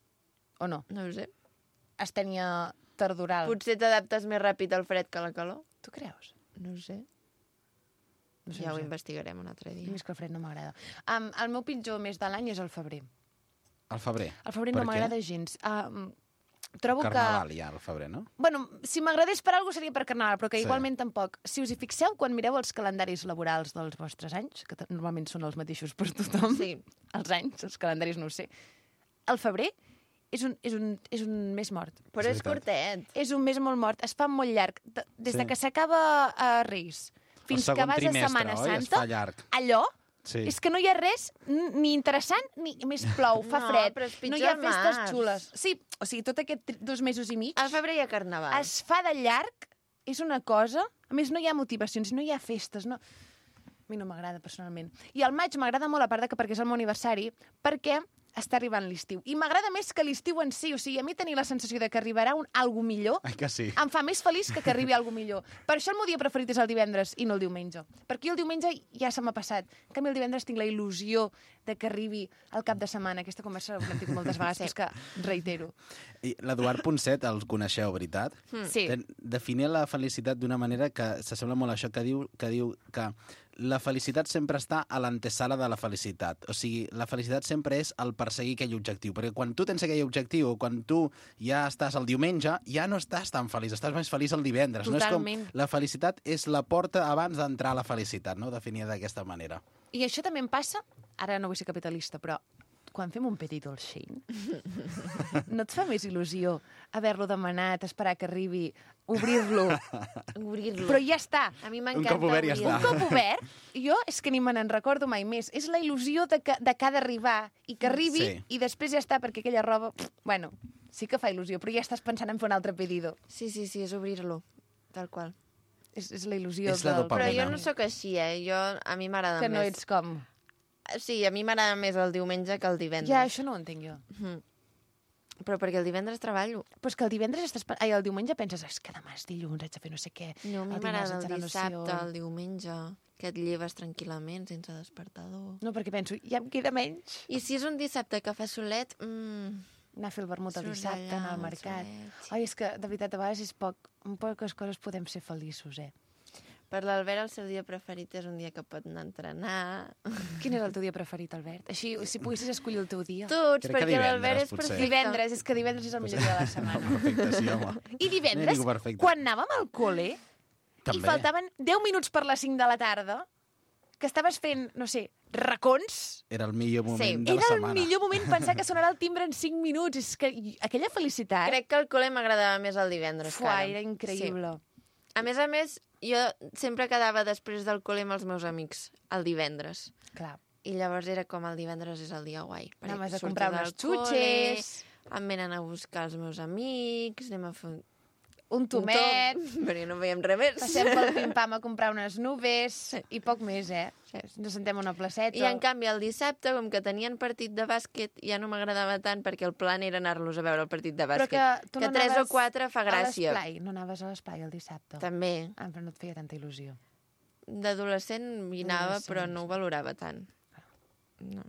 O no? No ho sé. Astènia tardoral. Potser t'adaptes més ràpid al fred que a la calor? Tu creus? No ho sé. No sé, Ja no ho sé. investigarem un altre A dia. mi és que el fred no m'agrada. Um, el meu pitjor mes de l'any és el febrer. Al febrer. El febrer Per no què? m'agrada gens. Um, trobo Carnaval que... ja, al febrer, no? Bueno, si m'agradés per alguna cosa seria per Carnaval, però que Sí. igualment tampoc. Si us hi fixeu, quan mireu els calendaris laborals dels vostres anys, que t- normalment són els mateixos per tothom, Sí. els anys, els calendaris no ho sé, el febrer és un, és un, és un mes mort. Però És és veritat. curtet. És un mes molt mort, es fa molt llarg. De- Des Sí. de que s'acaba a Reis fins el que segon vas a trimestre, Setmana oi? Es Santa, fa llarg. allò Sí. és que no hi ha res n- ni interessant, ni a més plou, fa No, fred, però és no hi pitjor ha festes març. xules. Sí, o sigui, tot aquest tri- dos mesos i mig Al febrer hi ha carnaval. es fa de llarg, és una cosa... A més, no hi ha motivacions, no hi ha festes, no... A mi no m'agrada, personalment. I el maig m'agrada molt, a part de que perquè és el meu aniversari, perquè està arribant l'estiu. I m'agrada més que l'estiu en si. O sigui, a mi tenir la sensació de que arribarà un algo millor Ai, que sí. em fa més feliç que que arribi algo millor. Per això el meu dia preferit és el divendres i no el diumenge. Perquè jo el diumenge ja se m'ha passat. En canvi, el divendres tinc la il·lusió de que arribi el cap de setmana. Aquesta conversa l'hem tingut moltes vegades, Sí. però és que reitero. I l'Eduard Ponset, el coneixeu, veritat? Sí. Ten- Definia la felicitat d'una manera que s'assembla molt a això que diu, que diu que la felicitat sempre està a l'antesala de la felicitat. O sigui, la felicitat sempre és el perseguir aquell objectiu. Perquè quan tu tens aquell objectiu, o quan tu ja estàs el diumenge, ja no estàs tan feliç, estàs més feliç el divendres. Totalment. No és com la felicitat és la porta abans d'entrar a la felicitat, no? Definia d'aquesta manera. I això també em passa, ara no vull ser capitalista, però quan fem un petit al Shein, no et fa més il·lusió haver-lo demanat, esperar que arribi, obrir-lo, Obrir-lo. però ja està. A mi Un m'encanta cop obert ja obrir-lo. està. Un cop obert, jo és que ni me n'en recordo mai més. És la il·lusió de que, de que ha d'arribar i que arribi Sí. i després ja està, perquè aquella roba... Bueno, sí que fa il·lusió, però ja estàs pensant en fer un altre pedido. Sí, sí, sí, és obrir-lo, tal qual. És, és la il·lusió És la del... dopamina. Però jo no sóc així, eh? Jo, a mi m'agrada Que no més. ets com... Sí, a mi m'agrada més el diumenge que el divendres. Ja, això no ho entenc jo. Mhm. Però perquè el divendres treballo. Però és que el divendres estàs... pe- Ai, el diumenge penses, és que demà és dilluns, haig de fer no sé què. No, a mi El dimarts m'agrada haig el d'anar a dissabte, noció. el diumenge, que et lleves tranquil·lament, sense despertador. No, perquè penso, ja em queda menys. I si és un dissabte que fa solet, mmm, Anar a fer el vermut el Surts dissabte, allà, anar al al mercat. solet, sí. Ai, és que, de veritat, a vegades és poc... En poques coses podem ser feliços, eh? per l'Albert el seu dia preferit és un dia que pot anar a entrenar. Quin és el teu dia preferit, Albert? Així, si poguessis escollir el teu dia. Tots, Crec que perquè l'Albert és divendres, potser. perfecte. Divendres, és que divendres és el millor dia de la setmana. Perfecte, sí, home. I divendres, Ningú perfecte. quan anàvem al col·le, i També. faltaven deu minuts per les cinc de la tarda, que estaves fent, no sé, racons, Era el millor moment Sí. de la era el setmana. millor moment pensar que sonarà el timbre en cinc minuts. És que i- aquella felicitat... Crec que al col·le m'agradava més el divendres. que Fuà, ara. era increïble. Sí. A més a més, jo sempre quedava després del col·le amb els meus amics, el divendres. Clar. I llavors era com el divendres és el dia guai. perquè Anaves a surto comprar del unes col·le, xutxes, em venen a buscar els meus amics, anem a fer un un tomet, un tom, perquè no veiem res més. passem pel pim-pam a comprar unes nubes Sí. i poc més, eh? Sí. Ens sentem a una placeta. I en canvi el dissabte, com que tenien partit de bàsquet, ja no m'agradava tant perquè el plan era anar-los a veure el partit de Però bàsquet. que tu no que tres o anaves quatre fa a gràcia. l'esplai, no anaves a l'esplai el dissabte. També. Ah, però no et feia tanta il·lusió. D'adolescent hi anava, però D'adolescent. no ho valorava tant. No.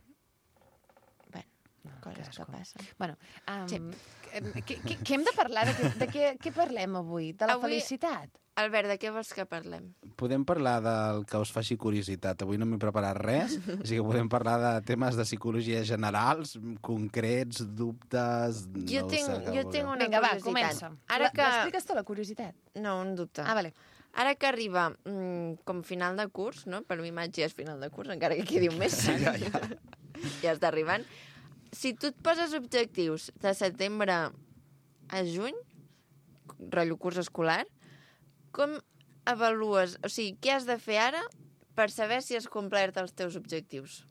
Bé, No, coses que cadascú. passen. Bueno, um, Sí. què, què, què hem de parlar? De, què, de què, què parlem avui? De la Avui- felicitat? Albert, de què vols que parlem? Podem parlar del que us faci curiositat. Avui no m'he preparat res, així que podem parlar de temes de psicologia generals, concrets, dubtes... Jo, no ho tinc, sé, el que jo vulgueu. tinc una Vinga, va, curiositat. comença. Ara La- que... L'expliques tu, la curiositat? No, un dubte. Ah, vale. Ara que arriba mm, com final de curs, no? Per mi maig ja és final de curs, encara que quedi un mes. Ja, ja. ja està arribant. Si tu et poses objectius de setembre a juny, rotllo curs escolar, com avalues, o sigui, què has de fer ara per saber si has complert els teus objectius?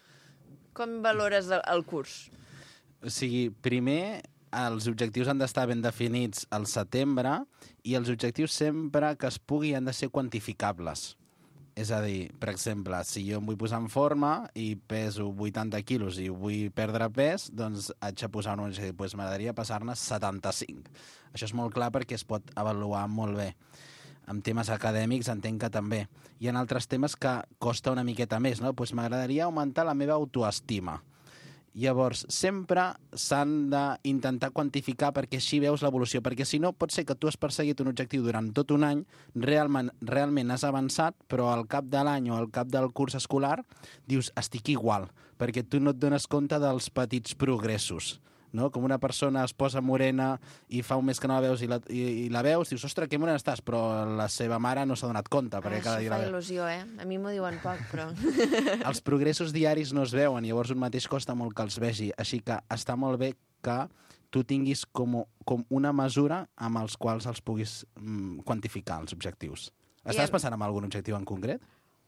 Com valores el, el curs? O sigui, primer, els objectius han d'estar ben definits al setembre i els objectius sempre que es pugui han de ser quantificables. És a dir, per exemple, si jo em vull posar en forma i peso vuitanta quilos i vull perdre pes, doncs haig de posar un objectiu. Doncs m'agradaria passar-ne setanta-cinc. Això és molt clar perquè es pot avaluar molt bé. En temes acadèmics entenc que també. Hi ha altres temes que costa una miqueta més, no? Doncs m'agradaria augmentar la meva autoestima. Llavors, sempre s'han d'intentar quantificar perquè així veus l'evolució, perquè si no pot ser que tu has perseguit un objectiu durant tot un any, realment, realment has avançat, però al cap de l'any o al cap del curs escolar dius, estic igual, perquè tu no et dones compte dels petits progressos. No? Com una persona es posa morena i fa un mes que no la veus i la, i, i la veus, dius, ostres, que morena estàs, però la seva mare no s'ha donat compte. Perquè Ah, cada això dia fa la veu. il·lusió, eh? A mi m'ho diuen poc, però... Els progressos diaris no es veuen, llavors un mateix costa molt que els vegi. Així que està molt bé que tu tinguis com, com una mesura amb els quals els puguis mm, quantificar, els objectius. Estàs I- pensant en algun objectiu en concret?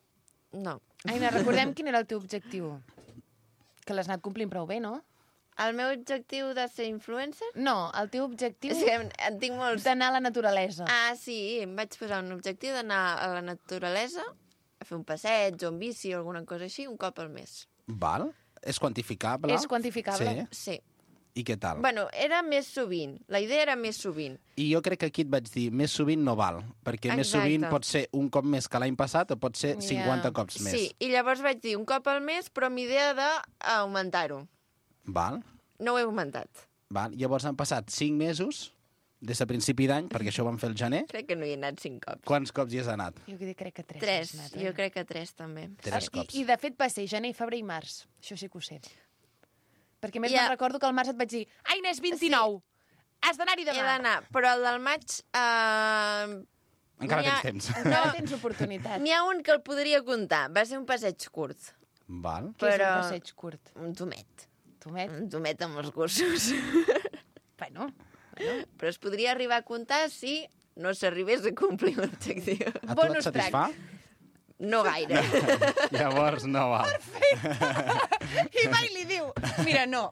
No. Aina, recordem quin era el teu objectiu. Que l'has anat complint prou bé, no? El meu objectiu de ser influencer? No, el teu objectiu És que en, en tinc molts. d'anar a la naturalesa. Ah, sí, em vaig posar un objectiu d'anar a la naturalesa, a fer un passeig o un bici o alguna cosa així, un cop al mes. Val? És quantificable? És quantificable. Sí? Sí. I què tal? Bueno, era més sovint. La idea era més sovint. I jo crec que aquí et vaig dir, més sovint no val, perquè més Exacte. sovint pot ser un cop més que l'any passat o pot ser Ja. cinquanta cops més. Sí, i llavors vaig dir un cop al mes, però amb idea d'augmentar-ho. Val? No ho he augmentat. Val? Llavors han passat cinc mesos, des de principi d'any, perquè això ho vam fer el gener. Crec que no hi he anat cinc cops. Quants cops hi has anat? Jo crec que tres. Tres. has anat, Jo eh? crec que tres, també. Tres I, cops. I, de fet va ser gener, febrer i març. Això sí que ho sé. Perquè a més Ja. me'n recordo que al març et vaig dir ai, n'és vint-i-nou! Has d'anar-hi He demà! d'anar, però el del maig... Eh... Encara n'hi ha- tens temps. Encara tens oportunitat. N'hi ha un que el podria comptar. Va ser un passeig curt. Val? Què és però- un passeig curt? Un tomet. Tomet. Un tomet amb els gossos. Bueno, Però es podria arribar a comptar si no s'arribés a complir l'objectiu. A tu et Bonus satisfà? No gaire. Llavors no val. i mai li diu, mira, no.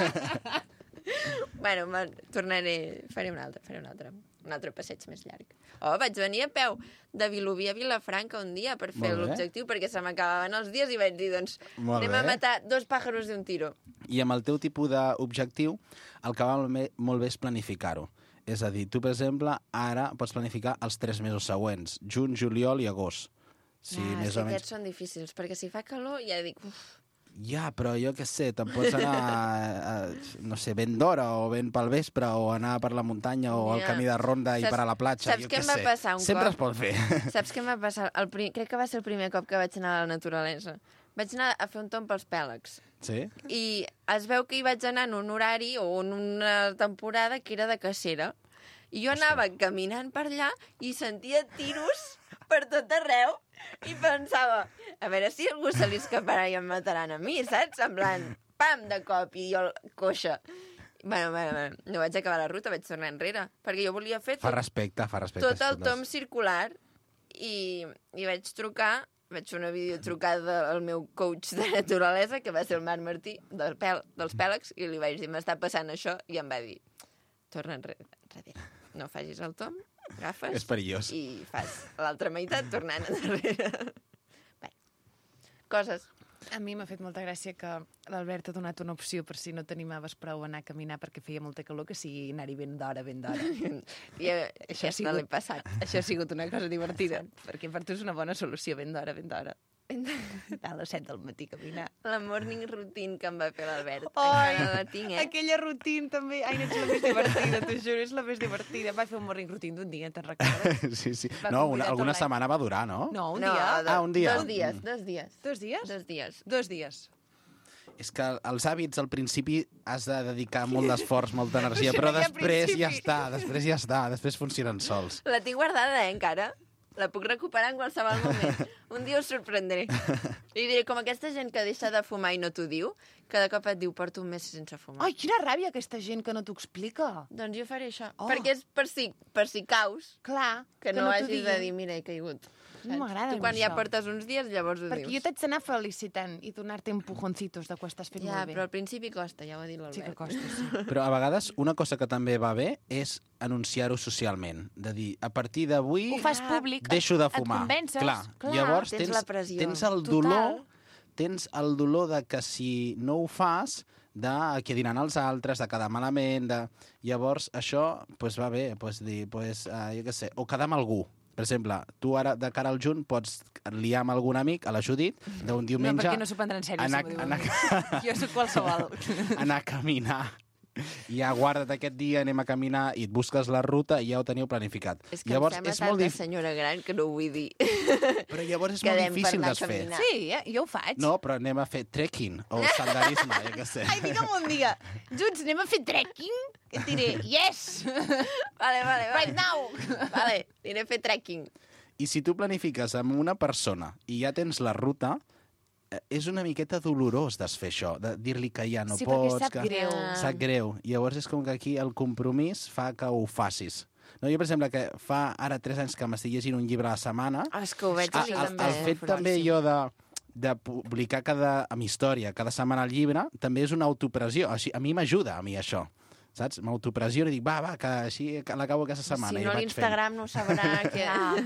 Bueno, me- tornaré... Faré un altre, faré un altre. Un altre passeig més llarg. Oh, vaig venir a peu de Vilobí a Vilafranca un dia per fer Molt bé. l'objectiu, perquè se m'acabaven els dies i vaig dir, doncs, Molt anem bé. a matar dos pàjaros d'un tiro. I amb el teu tipus d'objectiu, el que va molt bé, molt bé és planificar-ho. És a dir, tu, per exemple, ara pots planificar els tres mesos següents, juny, juliol i agost. Sí, ah, més sí, o menys. aquests són difícils, perquè si fa calor ja dic... Uf, Ja, però jo què sé, te'n pots anar, a, a, no sé, ben d'hora o ben pel vespre o anar per la muntanya o al Ja. camí de ronda i Saps- per a la platja. saps jo què em va sé. passar un Sempre cop? es pot fer. Saps què em va passar? El pri... Crec que va ser el primer cop que vaig anar a la naturalesa. Vaig anar a fer un tomb pels pèlegs. Sí? I es veu que hi vaig anar en un horari o en una temporada que era de cacera. I jo anava caminant per allà i sentia tiros per tot arreu i pensava, a veure si algú se li escaparà i em mataran a mi, saps? En plan, pam, de cop, i jo coixa. Bueno, bueno, bueno, no vaig acabar la ruta, vaig tornar enrere, perquè jo volia fer Fa tot, respecte, fa respecte. tot el si tom circular i, i vaig trucar, vaig fer una videotrucada al meu coach de naturalesa, que va ser el Marc Martí, del pèl, dels pèlegs, i li vaig dir, m'està passant això, i em va dir, torna enrere, enrere. No facis el tom, agafes... És perillós. I fas l'altra meitat tornant enrere. Bé, coses. A mi m'ha fet molta gràcia que l'Albert ha donat una opció per si no t'animaves prou a anar a caminar perquè feia molta calor, que sigui anar-hi ben d'hora, ben d'hora. I eh, Això ha aquesta l'he sigut- passat. Això ha sigut una cosa divertida, perquè per tu és una bona solució, ben d'hora, ben d'hora. A les set del matí caminar. La morning routine que em va fer l'Albert. Ai, Encara la tinc, eh? aquella rutina també. Ai, no ets la més divertida, t'ho juro, és la més divertida. Vaig fer un morning routine d'un dia, te'n recordes? Sí, sí. Va No, convidar una, tot alguna l'any. setmana va durar, no? No, un no, dia. do- Ah, un dia. Dos dies, dos dies. Dos dies? Dos dies. Dos dies. És que els hàbits al principi has de dedicar molt d'esforç, molta energia, però no hi ha després ja principi. està, després ja està, després funcionen sols. La tinc guardada, eh, encara. La puc recuperar en qualsevol moment. Un dia us sorprendré. I diré, com aquesta gent que deixa de fumar i no t'ho diu, cada cop et diu, porto un mes sense fumar. Ai, quina ràbia aquesta gent que no t'ho explica. Doncs jo faré això. Oh. Perquè és per si, per si caus, Clar, que, no, t'ho hagis de diguin. dir, mira, he caigut. No m'agrada Tu quan ja això. portes uns dies, llavors ho Perquè dius. jo t'haig d'anar felicitant i donar-te empujoncitos de que ho estàs fent Ja, molt bé. però al principi costa, ja ho ha dit l'Albert. Sí que costa, sí. Però a vegades una cosa que també va bé és anunciar-ho socialment, de dir, a partir d'avui Ho fas públic, deixo de et fumar. convences, Clar, clar, llavors tens tens, la pressió. tens el Total. dolor, tens el dolor de que si no ho fas, de què diran els altres, de quedar malament, de... llavors això pues, va bé, pues, dir, pues, uh, jo què sé, o quedar amb algú. Per exemple, tu ara, de cara al juny, pots liar amb algun amic, a la Judit, d'un No, diumenge... perquè no s'ho prendrà en sèrio, anar, si m'ho diu anar, a mi. Jo sóc qualsevol. anar a caminar. Ja guarda't aquest dia, anem a caminar i et busques la ruta i ja ho teniu planificat. És que llavors, em sembla és tant molt de dif... senyora gran que no ho vull dir. Però llavors és molt Quedem per difícil anar a desfer. caminar. Sí, eh? jo ho faig. No, però anem a fer trekking o senderisme, jo què sé. Ai, digue'm un dia. Junts, anem a fer trekking? Que et diré, yes! Vale, vale, vale. Right now! Vale, aniré a fer trekking. I si tu planifiques amb una persona i ja tens la ruta, eh, és una miqueta dolorós desfer això, de dir-li que ja no Sí, perquè pots... sap que... greu. Sap greu. I llavors és com que aquí el compromís fa que ho facis. No, jo, per exemple, que fa ara tres anys que m'estic llegint un llibre a la setmana, Ah, és que ho veig ah, així el, també. el fet també jo de, de publicar cada, amb història cada setmana el llibre també és una autopressió. Així, a mi m'ajuda, a mi, això. Saps? M'autopressiono i dic, va, va, que així que l'acabo aquesta setmana. Si i no, vaig l'Instagram no sabrà que...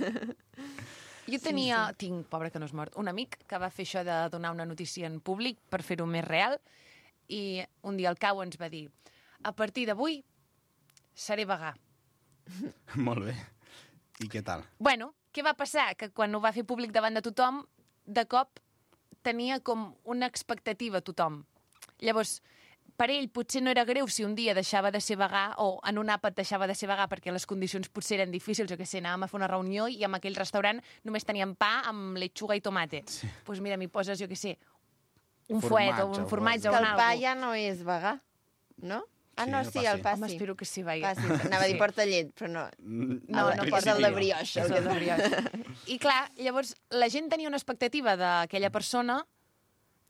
Jo tenia, sí, sí. tinc, pobre que no és mort, un amic que va fer això de donar una notícia en públic per fer-ho més real i un dia al cau ens va dir a partir d'avui seré vegà. fent. Molt bé. I què tal? Bueno, què va passar? Que quan ho va fer públic davant de tothom, de cop tenia com una expectativa a tothom. Llavors, per ell potser no era greu si un dia deixava de ser vegà o en un àpat deixava de ser vegà perquè les condicions potser eren difícils, o que sé, anàvem a fer una reunió i en aquell restaurant només teníem pa amb lechuga i tomate. Doncs sí. pues mira, m'hi poses, jo què sé, un fuet o un Formatge, formatge Que o el un pa algo. ja no és vegà, no? Ah, Sí, no, el sí, pa el sí. pa Home, sí. espero que sí, vaja. Pa sí. Anava a dir porta llet, però no. No, No, no porta el de brioche. És el de brioche. I clar, llavors la gent tenia una expectativa d'aquella persona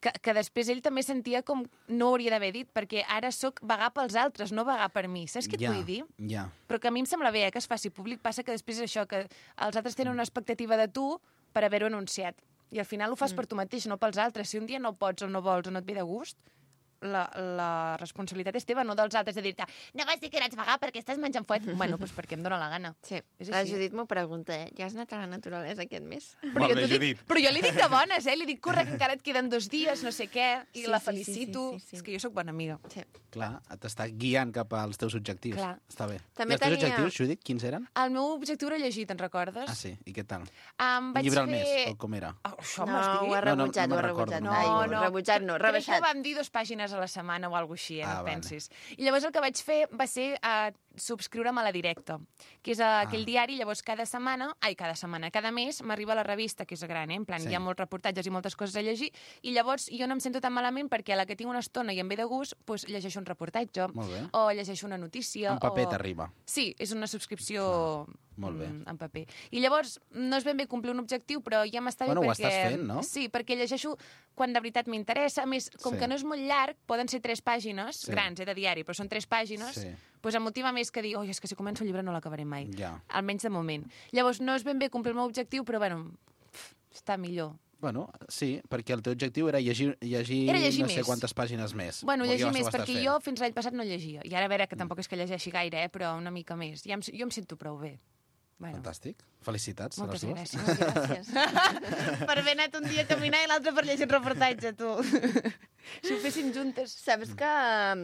que, que després ell també sentia com no ho hauria d'haver dit, perquè ara sóc vagar pels altres, no vagar per mi. Saps què et Ja, vull dir? ja. Però que a mi em sembla bé eh, que es faci públic. Passa que després és això, que els altres tenen una expectativa de tu per haver-ho anunciat. I al final ho fas mm. per tu mateix, no pels altres. Si un dia no pots o no vols o no et ve de gust, la, la responsabilitat és teva, no dels altres, de dir-te no vas dir que eres vegà perquè estàs menjant fuet. Bueno, doncs perquè em dóna la gana. Sí, És la així. Judit m'ho pregunta, eh? Ja has anat a la naturalesa aquest mes? Però, Molt jo bé, t'ho dic, Judit. però jo li dic de bones, eh? Li dic, corre, que encara et queden dos dies, no sé què, i Sí, la sí, sí, felicito. sí, sí, sí. És que jo sóc bona amiga. Sí. Clar, t'està guiant cap als teus objectius. Clar. Està bé. També I els teus tenia- objectius, Judit, quins eren? El meu objectiu era llegir, te'n recordes? Ah, sí? I què tal? Um, Un vaig llibre al fer... mes, o com era? Oh, això No, m'has dit? ho ha No, no, rebutjat, no ho ha me'n recordo, rebutjat. no. Ai, No, no. rebutjat no, Crec que rebaixat. vam dir dues pàgines a la setmana o alguna així, eh? Ah, no vale. pensis. I llavors el que vaig fer va ser uh, subscriure'm a la Directa, que és uh, aquell Ah. diari. Llavors cada setmana, ai, cada setmana, cada mes m'arriba la revista, que és gran, eh? En plan, Sí. hi ha molts reportatges i moltes coses a llegir, i llavors jo no em sento tan malament perquè a la que tinc una estona i em ve de gust, doncs llegeixo un reportatge, Molt bé. o llegeixo una notícia. En paper o... t'arriba. Sí, és una subscripció molt bé. mm, en paper. I llavors, no és ben bé complir un objectiu, però ja m'està Bueno, bé ho perquè... estàs fent, no? Sí, perquè llegeixo quan de veritat m'interessa. A més, com Sí. que no és molt llarg, poden ser tres pàgines, Sí. grans, eh, de diari, però són tres pàgines, Sí. doncs em motiva més que dir, oi, és que si començo el llibre no l'acabaré mai. Ja. Almenys de moment. Llavors, no és ben bé complir el meu objectiu, però, bueno, pff, està millor. Bueno, sí, perquè el teu objectiu era llegir, llegir, Era llegir no sé més. quantes pàgines més. Bueno, Perquè llegir llavors més, ho estàs perquè fent. jo fins l'any passat no llegia. I ara, a veure, que tampoc és que llegeixi gaire, eh, però una mica més. Ja em, jo em sento prou bé. Bueno, Fantàstic. Felicitats a les moltes dues. gràcies. Gràcies. per haver anat un dia a caminar i l'altre per llegir un reportatge, tu. si ho fessin juntes... Saps que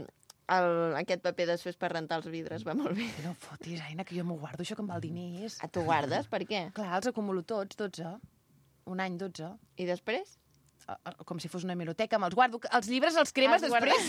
el, aquest paper després per rentar els vidres va molt bé? Que no fotis, Aina, que jo m'ho guardo, això que em val diners. Ah, tu guardes? Per què? Clar, els acumulo tots, dotze. Un any, dotze. I després? A- a- Com si fos una hemeroteca, me'ls guardo. Els llibres els cremes Els després.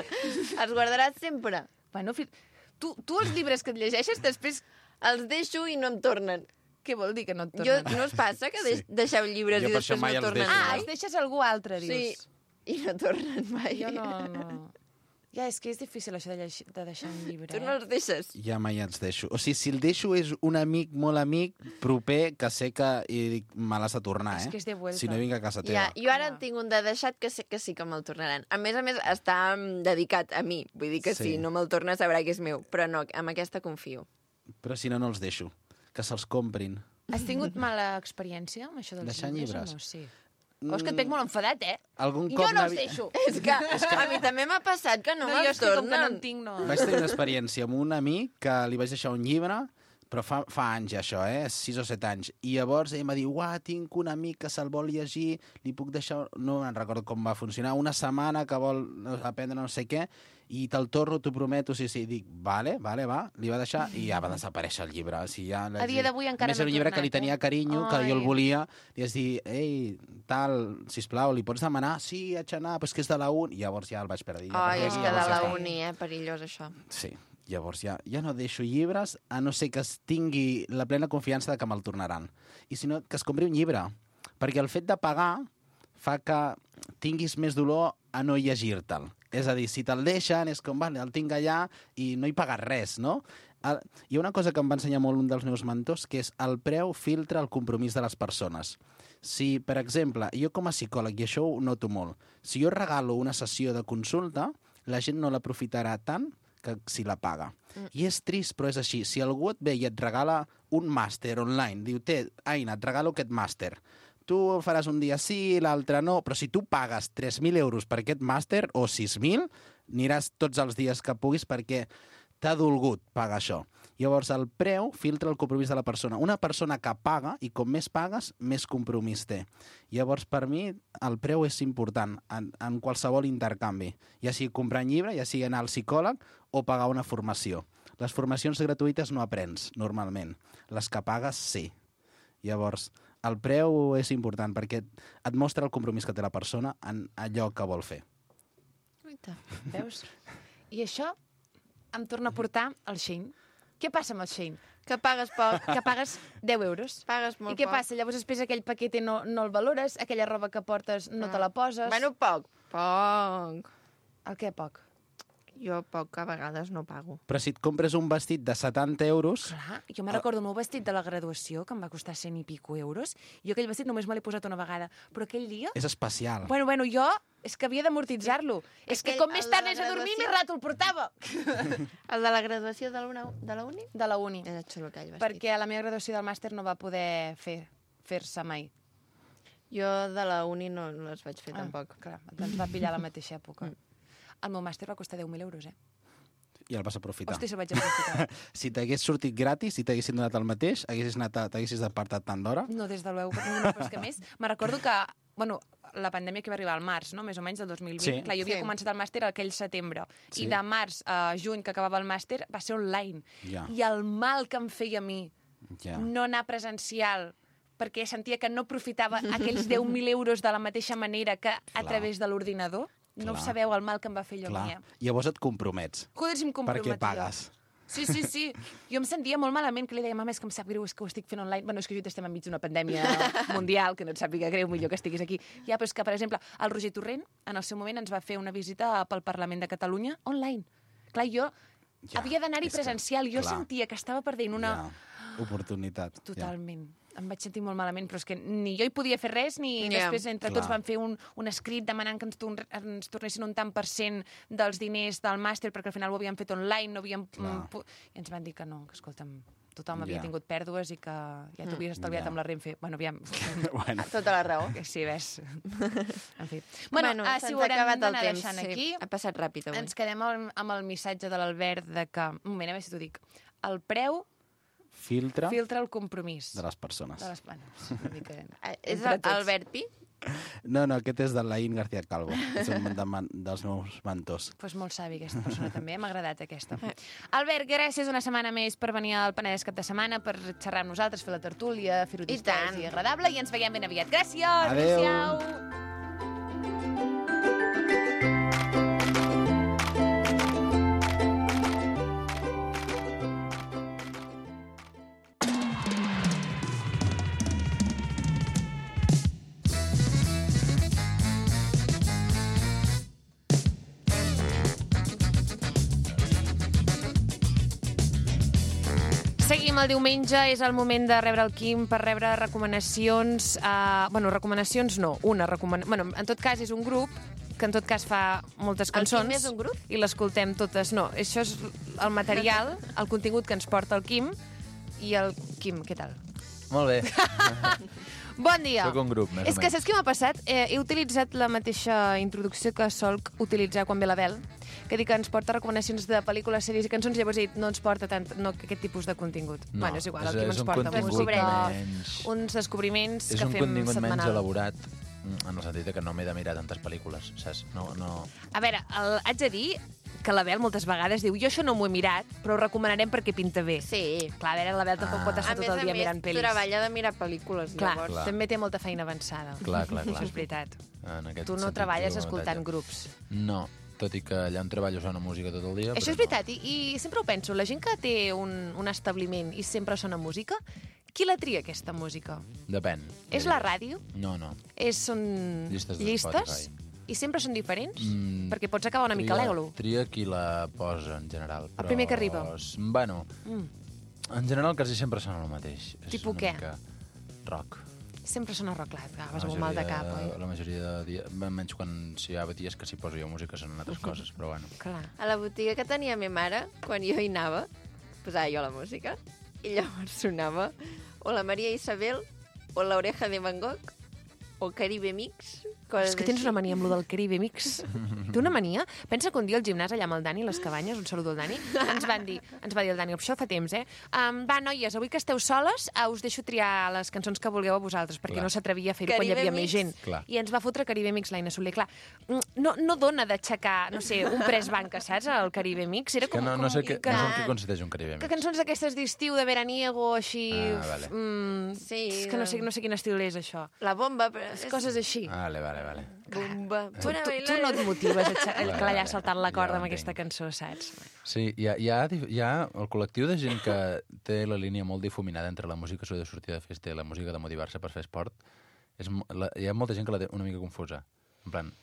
Els guardaràs sempre? bueno, fi... tu, tu els llibres que et llegeixes després... Els deixo i no em tornen. Què vol dir que no et Jo, tornen? no us passa que deix, Sí. deixeu llibres Jo i per això després mai no els tornen deixo. Ah, mai? els deixes a algú altre, Sí, dius. i no tornen mai. Jo no, no... Ja, és que és difícil això de, lleix... de deixar un llibre. Tu no els deixes? Ja mai els deixo. O sigui, si el deixo és un amic, molt amic, proper, que sé que i dic, me l'has de tornar, És eh? que és de vuelta. Si no vinc a casa teva. Ja, jo ara Home. en tinc un de deixat que sé que sí que me'l tornaran. A més a més, està mm, dedicat a mi. Vull dir que Sí. si no me'l torna sabrà que és meu. Però no, amb aquesta confio. Però si no, no els deixo. Que se'ls comprin. Has tingut mala experiència amb això dels Deixant llibres? llibres? O no? Sí. Oh, és que et veig molt enfadat, eh? Algun I cop jo no els n'havi- deixo. És que, a mi també m'ha passat que no, No, jo me'ls és que com que no tornen. en tinc, no... Vaig tenir una experiència amb un amic que li vaig deixar un llibre, però fa, fa anys ja, això, eh? sis o set anys. I llavors ell em va dir, uah, tinc un amic que se'l vol llegir, li puc deixar... No me'n recordo com va funcionar, una setmana que vol aprendre no sé què, i te'l torno, t'ho prometo, sí, sí. Dic, vale, vale, va. Li va deixar i ja va desaparèixer el llibre. O sigui, ja A dia d'avui encara a més, no era ha un llibre que li tornat, tenia eh? carinyo, que jo el Ai. volia. Li vas dir, ei, tal, sisplau, li pots demanar? Sí, haig d'anar, però és que és de la un. I llavors ja el vaig perdre. Ja, Ai, perquè és aquí que de llavors ja la està. uni, eh? Perillós, això. Sí, llavors ja, ja no deixo llibres, a no ser que es tingui la plena confiança de que me'l tornaran. I si no, que es compri un llibre. Perquè el fet de pagar fa que tinguis més dolor a no llegir-te'l. És a dir, si te'l deixen, és com, vale, el tinc allà i no hi pagues res, no? El, hi ha una cosa que em va ensenyar molt un dels meus mentors, que és el preu filtra el compromís de les persones. Si, per exemple, jo com a psicòleg, i això ho noto molt, si jo regalo una sessió de consulta, la gent no l'aprofitarà tant que si la paga. Mm. I és trist, però és així. Si algú et ve i et regala un màster online, diu, té, Aina, et regalo aquest màster. Tu faràs un dia sí, l'altre no, però si tu pagues tres mil euros per aquest màster, o sis mil, aniràs tots els dies que puguis perquè t'ha dolgut pagar això. Llavors, el preu filtra el compromís de la persona. Una persona que paga, i com més pagues, més compromís té. Llavors, per mi, el preu és important en, en qualsevol intercanvi. Ja sigui comprar un llibre, ja sigui anar al psicòleg o pagar una formació. Les formacions gratuïtes no aprens, normalment. Les que pagues, sí. Llavors, el preu és important perquè et mostra el compromís que té la persona en allò que vol fer. Veus? I això em torna a portar al Shein. Què passa amb el Shein? Que pagues poc. Que pagues deu euros. Pagues molt I què poc. passa? Llavors després aquell paquete no, no el valores, aquella roba que portes no te la poses. Bueno, poc. Poc. El què poc? Jo poc a vegades no pago. Però si et compres un vestit de setanta euros... Clar, jo me recordo el meu vestit de la graduació, que em va costar cent i pico euros. Jo aquell vestit només me l'he posat una vegada. Però aquell dia... És especial. Bueno, bueno, jo és que havia d'amortitzar-lo. És que Aquell- com més el de tard la anés a dormir, graduació- més rato el portava. El de la graduació de la, una, de la uni? De la uni. Era xulo aquell vestit. Perquè a la meva graduació del màster no va poder fer fer-se mai. Jo de la uni no les vaig fer tampoc. Ah, clar, ens va pillar a la mateixa època. El meu màster va costar deu mil euros, eh? I el vas aprofitar. Hosti, se'l vaig aprofitar. Si t'hagués sortit gratis, si t'haguessin donat el mateix, haguessis anat a- t'haguessis apartat tant d'hora? No, des de luego. No, no, però és que a més, me recordo que, bueno, la pandèmia que va arribar al març, no? Més o menys del dos mil vint. Sí. Clar, jo havia Sí. començat el màster aquell setembre. Sí. I de març a juny, que acabava el màster, va ser online. Ja. I el mal que em feia a mi Ja. no anar presencial, perquè sentia que no aprofitava aquells deu mil euros de la mateixa manera que a Clar. través de l'ordinador. No Clar. sabeu el mal que em va fer allò a mi, Clar. eh? Llavors et compromets. Joder, si em comprometia. Perquè pagues. Sí, sí, sí. Jo em sentia molt malament, que li deia, mama, és que em sap greu, és que ho estic fent online. Bueno, és que jo estem enmig d'una pandèmia mundial, que no et sàpiga greu, millor que estiguis aquí. Ja, però és que, per exemple, el Roger Torrent, en el seu moment, ens va fer una visita pel Parlament de Catalunya online. Clar, jo Ja, havia d'anar-hi és que, presencial. Jo clar. sentia que estava perdent una... Ja. Oportunitat. Totalment. Em vaig sentir molt malament, però és que ni jo hi podia fer res, ni Ja, després entre clar. tots van fer un, un escrit demanant que ens, tor ens tornessin un tant per cent dels diners del màster, perquè al final ho havíem fet online, no havíem... Clar. pu- I ens van dir que no, que escolta'm, tothom havia Ja. tingut pèrdues i que ja t'havies estalviat Ja. amb la Renfe. Bueno, aviam... Bueno, Tota la raó. que sí, ves. En fi. Bueno, bueno ah, si se'ns ho ha haurem acabat el d'anar temps. deixant Sí, aquí, ha passat ràpid avui. ens quedem amb, amb el missatge de l'Albert de que... Un moment, a veure si t'ho dic. El preu filtre filtra el compromís. de les persones. De les... Bueno, és una mica... Ah, És Entre el tots. Albert Pi? No, no, aquest és de l'Aín García Calvo. És un de man dels meus mentors. Pues molt savi aquesta persona també, m'ha agradat aquesta. Albert, gràcies una setmana més per venir al Penedès cap de setmana, per xerrar amb nosaltres, fer la tertúlia, fer-ho I distès tant. i agradable, i ens veiem ben aviat. Gràcies! Adéu. Adéu-siau! Seguim el diumenge, és el moment de rebre el Quim per rebre recomanacions. Uh, bueno, recomanacions no, una recomanació... Bueno, en tot cas és un grup que en tot cas fa moltes El cançons. Quim és un grup? I l'escoltem totes. No, això és el material, el contingut que ens porta el Quim. I el Quim, què tal? Molt bé. Bon dia. Soc un grup, més És o que menys. saps què m'ha passat? Eh, he utilitzat la mateixa introducció que sol utilitzar quan ve l'Abel, que dic que ens porta recomanacions de pel·lícules, sèries i cançons, llavors he dit, no ens porta tant, no, aquest tipus de contingut. No, bueno, és igual, és- el Quim és ens un porta contingut música, menys- uns descobriments És que un fem contingut menys setmanal. elaborat, en el sentit de que no m'he de mirar tantes pel·lícules, saps? No, no... A veure, el, haig de dir que l'Abel moltes vegades diu, jo això no m'ho he mirat, però ho recomanarem perquè pinta bé. Sí. Clar, a veure, l'Abel tampoc Ah. pot A estar més tot el a dia més, mirant pel·lis. treballa de mirar pel·lícules, Clar, llavors. Clar. també té molta feina avançada. Clar, clar, clar. Això és veritat. En aquest Tu no sentit, treballes tinc un escoltant avantatge. grups. No, tot i que allà on treballo sona música tot el dia. Això però és veritat, i, i sempre ho penso, la gent que té un, un establiment i sempre sona música, qui la tria, aquesta música? No. Depèn. És la ràdio? No, no. És, són Llistes de llistes? Spotify. I sempre són diferents? Mm, Perquè pots acabar una mica tria- l'ego. Tria qui la posa, en general. Però... primer que arriba. s- Bueno, Mm. en general quasi sempre sona el mateix. És Tipus una què? Mica rock. Sempre sona rock, clar, agafes La amb un mal de cap, majoria- oi? La majoria de dies, menys quan si hi ha dies que si poso jo música sonen altres coses, però bueno. Clar. A la botiga que tenia ma mare, quan jo hi anava, posava jo la música, i llavors sonava o la Maria Isabel, o l'Oreja de Van Gogh, o Caribe Mix, coses És que tens així. una mania amb lo del Caribe Mix. Té una mania? Pensa que un dia al gimnàs allà amb el Dani, les cabanyes, un saludo al Dani, ens van dir, ens va dir el Dani, això fa temps, eh? Um, va, noies, avui que esteu soles, uh, us deixo triar les cançons que vulgueu a vosaltres, perquè Clar. no s'atrevia a fer-ho quan hi Caribe havia Mix. més gent. Clar. I ens va fotre Caribe Mix l'Aina Soler. Clar, mm, no, no dona d'aixecar, no sé, un pres banca, saps, el Caribe Mix? Era Que com, no, no sé, què, que, no sé en què consisteix un Caribe que Mix. cançons d'aquestes d'estiu, de veraniego, així... Ah, vale. mm, Sí, és que no sé, no sé quin estil és, això. La bomba, però És coses així. Vale, vale, vale. Bomba. Tu, tu, tu no et motives a xa- Vale, que allà vale. saltant la corda Ja ho amb aquesta entenc. cançó, saps? Sí, hi ha, hi, ha, dif- hi ha el col·lectiu de gent que té la línia molt difuminada entre la música de sortir de festa i la música de motivar-se per fer esport. És, mo- la, hi ha molta gent que la té una mica confusa. En plan,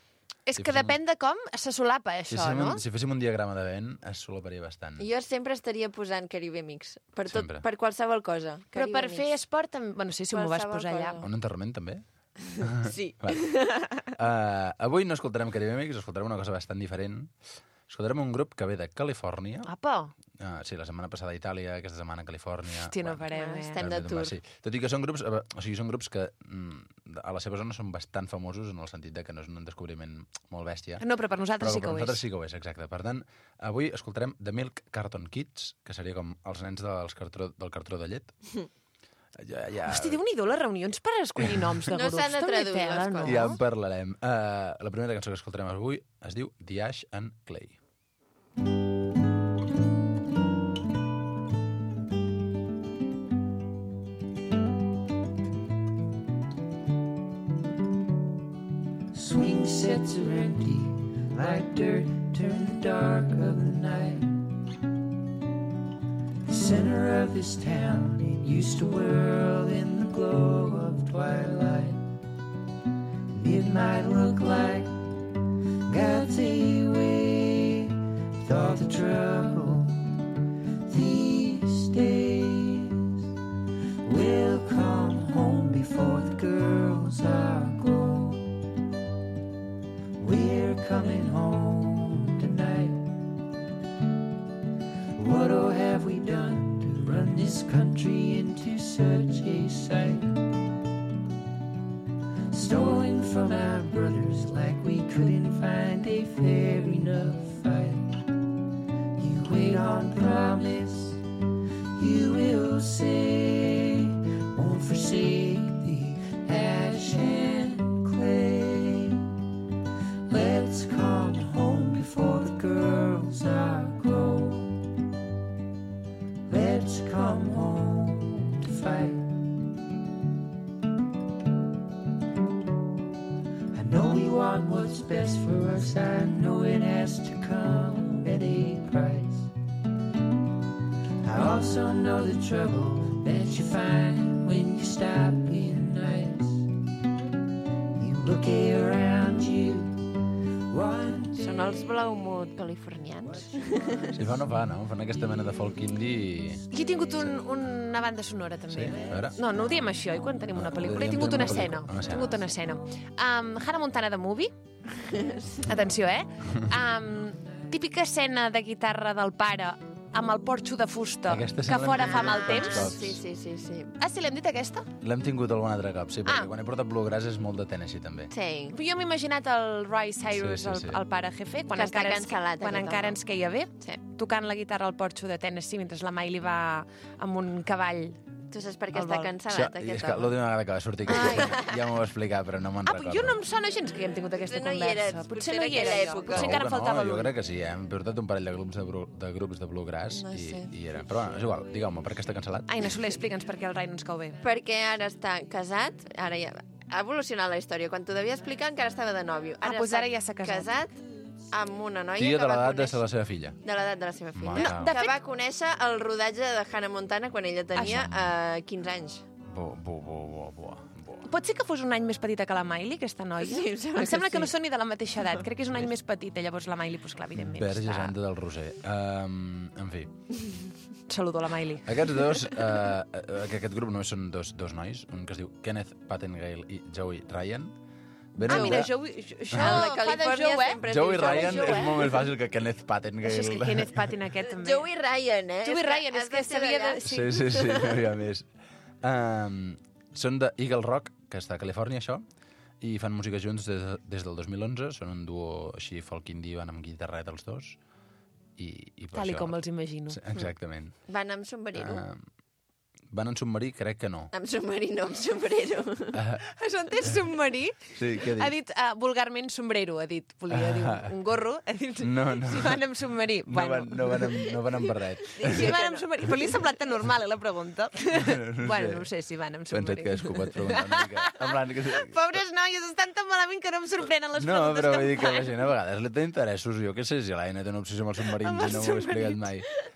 És Si que féssim- depèn de com se solapa, Si això, féssim, no? un, si féssim un diagrama de vent, es solaparia bastant. Jo sempre estaria posant Caribe Mix. Per, tot, Sempre. per qualsevol cosa. Però Caribe per Mix. fer esport... També... Bueno, sí, si m'ho vas Qualsevol posar allà. cosa. Un enterrament, també? Sí. Vale. Uh, avui no escoltarem Caribe Mix, escoltarem una cosa bastant diferent. Escoltarem un grup que ve de Califòrnia. Apa! Uh, sí, la setmana passada a Itàlia, aquesta setmana a Califòrnia. Hòstia, no Bueno, farem, Ah, eh? estem de També, tour. Sí. Tot i que són grups, eh, o sigui, són grups que mm, a la seva zona són bastant famosos en el sentit de que no és un descobriment molt bèstia. No, però per nosaltres Però sí que per ho nosaltres és. sí que ho és, exacte. Per tant, avui escoltarem The Milk Carton Kids, que seria com els nens dels cartró, del cartró de llet. Ja, ja, Hosti, déu-n'hi-do les reunions per escollir noms de No grups. s'han de També traduir tela, les no? coses. ja en parlarem. Uh, la primera cançó que escoltarem avui es diu The Ash and Clay. Swing sets are empty, like dirt, turn the dark of the night. The center of this town, it used to whirl in the glow of twilight. It might look like God's away with all the trouble these days. We'll come home before the girls are grown. We're coming home tonight. What oh have we done to run this country into such a sight? Stolen from our brothers like we couldn't find a fair enough fight. You wait on promise, you will say, won't forsake the ash and clay. Let's come home before the girls are grown. Let's come home to fight. I know we want what's best for us. I know it has to come at a price. I also know the trouble that you find when you stop being nice. You look around you. Són els Blaumut californians. Si fa o no fa, no? Fan aquesta mena de folk indie... Jo he tingut un, una banda sonora, també. Sí? A veure. No, no ho diem això, i quan tenim una Ah, pel·lícula. He podríem tingut tenir una una escena. pel·lícula, una He escena, tingut una sí. escena. Um, Hannah Montana de Movie. Atenció, eh? Um, típica escena de guitarra del pare amb el porxo de fusta Aquesta que escena l'hem fora tingut fa mal tants temps. cops. Sí, sí, sí, sí. Ah, sí, l'hem dit aquesta? L'hem tingut algun altre cop, sí, perquè Ah. quan he portat Bluegrass és molt de Tennessee, també. Sí. Jo m'he imaginat el Roy Cyrus, Sí, sí, sí. El, el pare jefe, quan Que està encara, ens, cancel·lat, quan aquest encara home. ens queia bé, Sí. tocant la guitarra al porxo de Tennessee mentre la Miley va amb un cavall. Tu saps per què El està vol. cancel·lat, Això, és aquest que home? l'última vegada que va sortir aquesta ja m'ho va explicar, però no me'n Ah, recordo. jo no em sona gens que haguem tingut aquesta Potser no hi conversa. eres, potser potser no en hi era aquella jo. època. Potser Segur encara que faltava no, jo l'un. crec que sí, eh? hem portat un parell de grups de, bru- de grups de Bluegrass No i, sé. i eren... Però bueno, és igual, digueu-me, per què està cancel·lat? Aina Soler, explica'ns per què el Rai no ens cau bé. Perquè ara està casat, ara ja ha evolucionat la història. Quan t'ho devia explicar encara estava de nòvio. Ah, doncs està ara ja s'ha casat. casat amb una noia Tia que de va l'edat de conèixer... la seva filla. De l'edat de la seva filla. Mare. No, No, de que fet- va conèixer el rodatge de Hannah Montana quan ella tenia uh, quinze anys. Bo, bo, bo, bo, bo, bo. Pot ser que fos un any més petita que la Miley, aquesta noia? Sí, em sembla em que sembla que, sí. no són ni de la mateixa edat. Crec que és un any més petita, llavors la Miley, doncs clar, evidentment. Verge està- Santa del Roser. Um, en fi, Saludo a la Miley. aquests dos, uh, uh, que aquest grup només són dos, dos nois, un que es diu Kenneth Patengale i Joey Ryan. Venen Ah, mira, de- Joey, jo, això Ah, la fa de Califòrnia Joe, eh? sempre es Joey diu Ryan Joey, és eh? molt més fàcil que Kenneth Patengale. Això és que Kenneth Patin aquest, també. Joey Ryan, eh? Joey Ryan, és has que de ser s'havia d'allà. de... Sí, sí, sí, no hi ha més. Um, són de Eagle Rock, que està a Califòrnia, això, i fan música junts des, des del dos mil onze. Són un duo així folk indie, van amb guitarret els dos. I, i per Tal i això... com els imagino. Sí, exactament. Van amb sombrero. Uh, van en submarí? Crec que no. Amb submarí, no, amb sombrero. Uh, Has entès submarí? sí, què Ha ha dit? dit uh, vulgarment sombrero, ha dit. Volia dir un, un gorro. Ha dit, No, no. Si van amb submarí. No, bueno, van, no, van amb, no van amb barret. si van amb submarí. Però li ha semblat tan normal, eh, la pregunta. No bueno, sé. no ho sé si van amb Pensat submarí. que cadascú pot preguntar una mica. En plan, que... Pobres noies, estan tan malament que no em sorprenen les No, preguntes però que vull dir em que la fan. gent a vegades li té interessos. Jo què sé si l'Aina té una obsessió amb els submarins Amb i els no m'ho he explicat mai.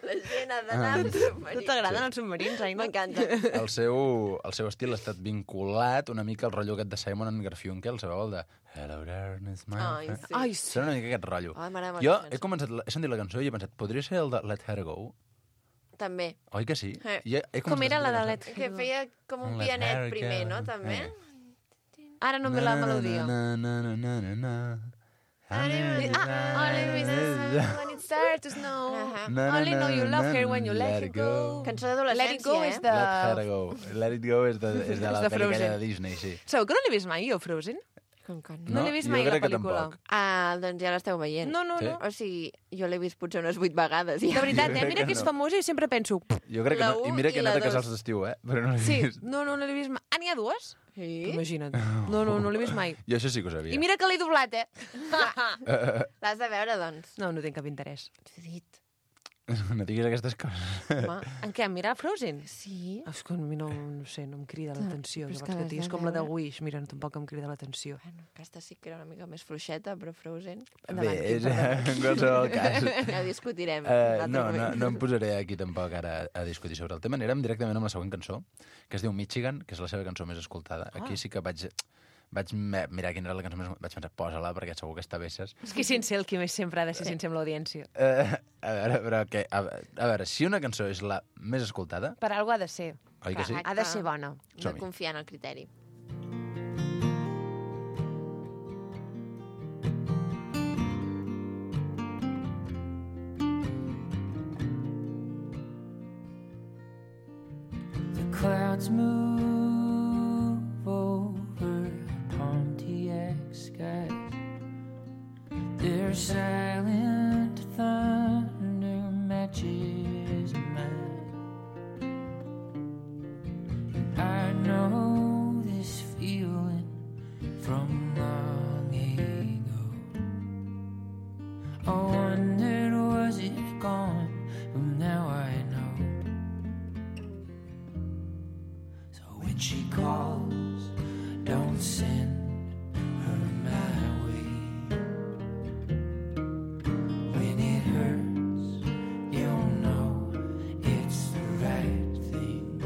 La gent ha d'anar amb No submarí. t'agraden els submarins, Aina? M'encanta. El seu, el seu estil ha estat vinculat una mica al rotllo aquest de Simon and Garfunkel, sabeu? El de Hello Darkness, my Ai, friend. sí. Ai, sí. Sona una mica aquest rotllo. Ai, m'agrada molt Jo aquesta he començat, he sentit la cançó i he pensat, podria ser el de Let Her Go? També. Oi que sí? Eh. I he, he Com començat era a la de sentir Let cançó. Que feia com un Let pianet her primer, go. no? També. Eh. Ara no em ve la melodia. Na, na, na, na, na, na. Ah, only When it starts to snow. Ahà. Na, na, Only know you na, love her na, when you let her go. Cançó Let d'adolescència, it go eh? és de... Let Her Go. Let It Go és de, és de la És de pel·li aquella Frozen. de Disney, sí. Sabeu que no l'he vist mai, jo, Frozen? Com que no? No l'he vist jo mai, la crec que pel·lícula. tampoc. Ah, doncs ja l'esteu veient. No, no, Sí? no. O sigui, jo l'he vist potser unes vuit vegades. De Ja. veritat, Jo eh? crec Mira que que és no. famosa i sempre penso... Jo crec que La no. I u mira i que he la anat a dos. casals d'estiu, eh? Però no l'he Sí, vist. no, no, no l'he vist mai. Ah, n'hi ha dues? Sí? Imagina't. No, no, no l'he vist mai. Jo això sí que ho sabia. I mira que l'he doblat, eh? L'has de veure, doncs. No, no tinc cap interès. T'ho he dit. No diguis aquestes coses. Home, En què, mirar Frozen? sí. És que a mi no, no sé, no em crida l'atenció. però és Llavors que que l'has diguis de com la de veure. Wish, mira, tampoc em crida l'atenció. Bueno, aquesta sí que era una mica més fluixeta, però Frozen... Bé, és, en qualsevol cas. Ja ho discutirem. Uh, un altre no, no, moment. no em posaré aquí tampoc ara a discutir sobre el tema. Anirem directament amb la següent cançó, que es diu Michigan, que és la seva cançó més escoltada. Aquí sí que vaig, vaig me- mirar quina era la cançó més... Vaig pensar, posa-la, perquè segur que està besses. És que sense el qui més sempre ha de ser sense amb l'audiència. Uh, a veure, però que, a, a veure, si una cançó és la més escoltada, Per algú ha de ser. oi que sí? Ha de ser bona. No Som-hi. confiar en el criteri. The clouds move over Pontiac skies. Their silent thunder matches mine. I know this feeling from long ago. I wondered, was it gone? But now I know. So when she calls, don't send her my way. When it hurts, you'll know it's the right thing.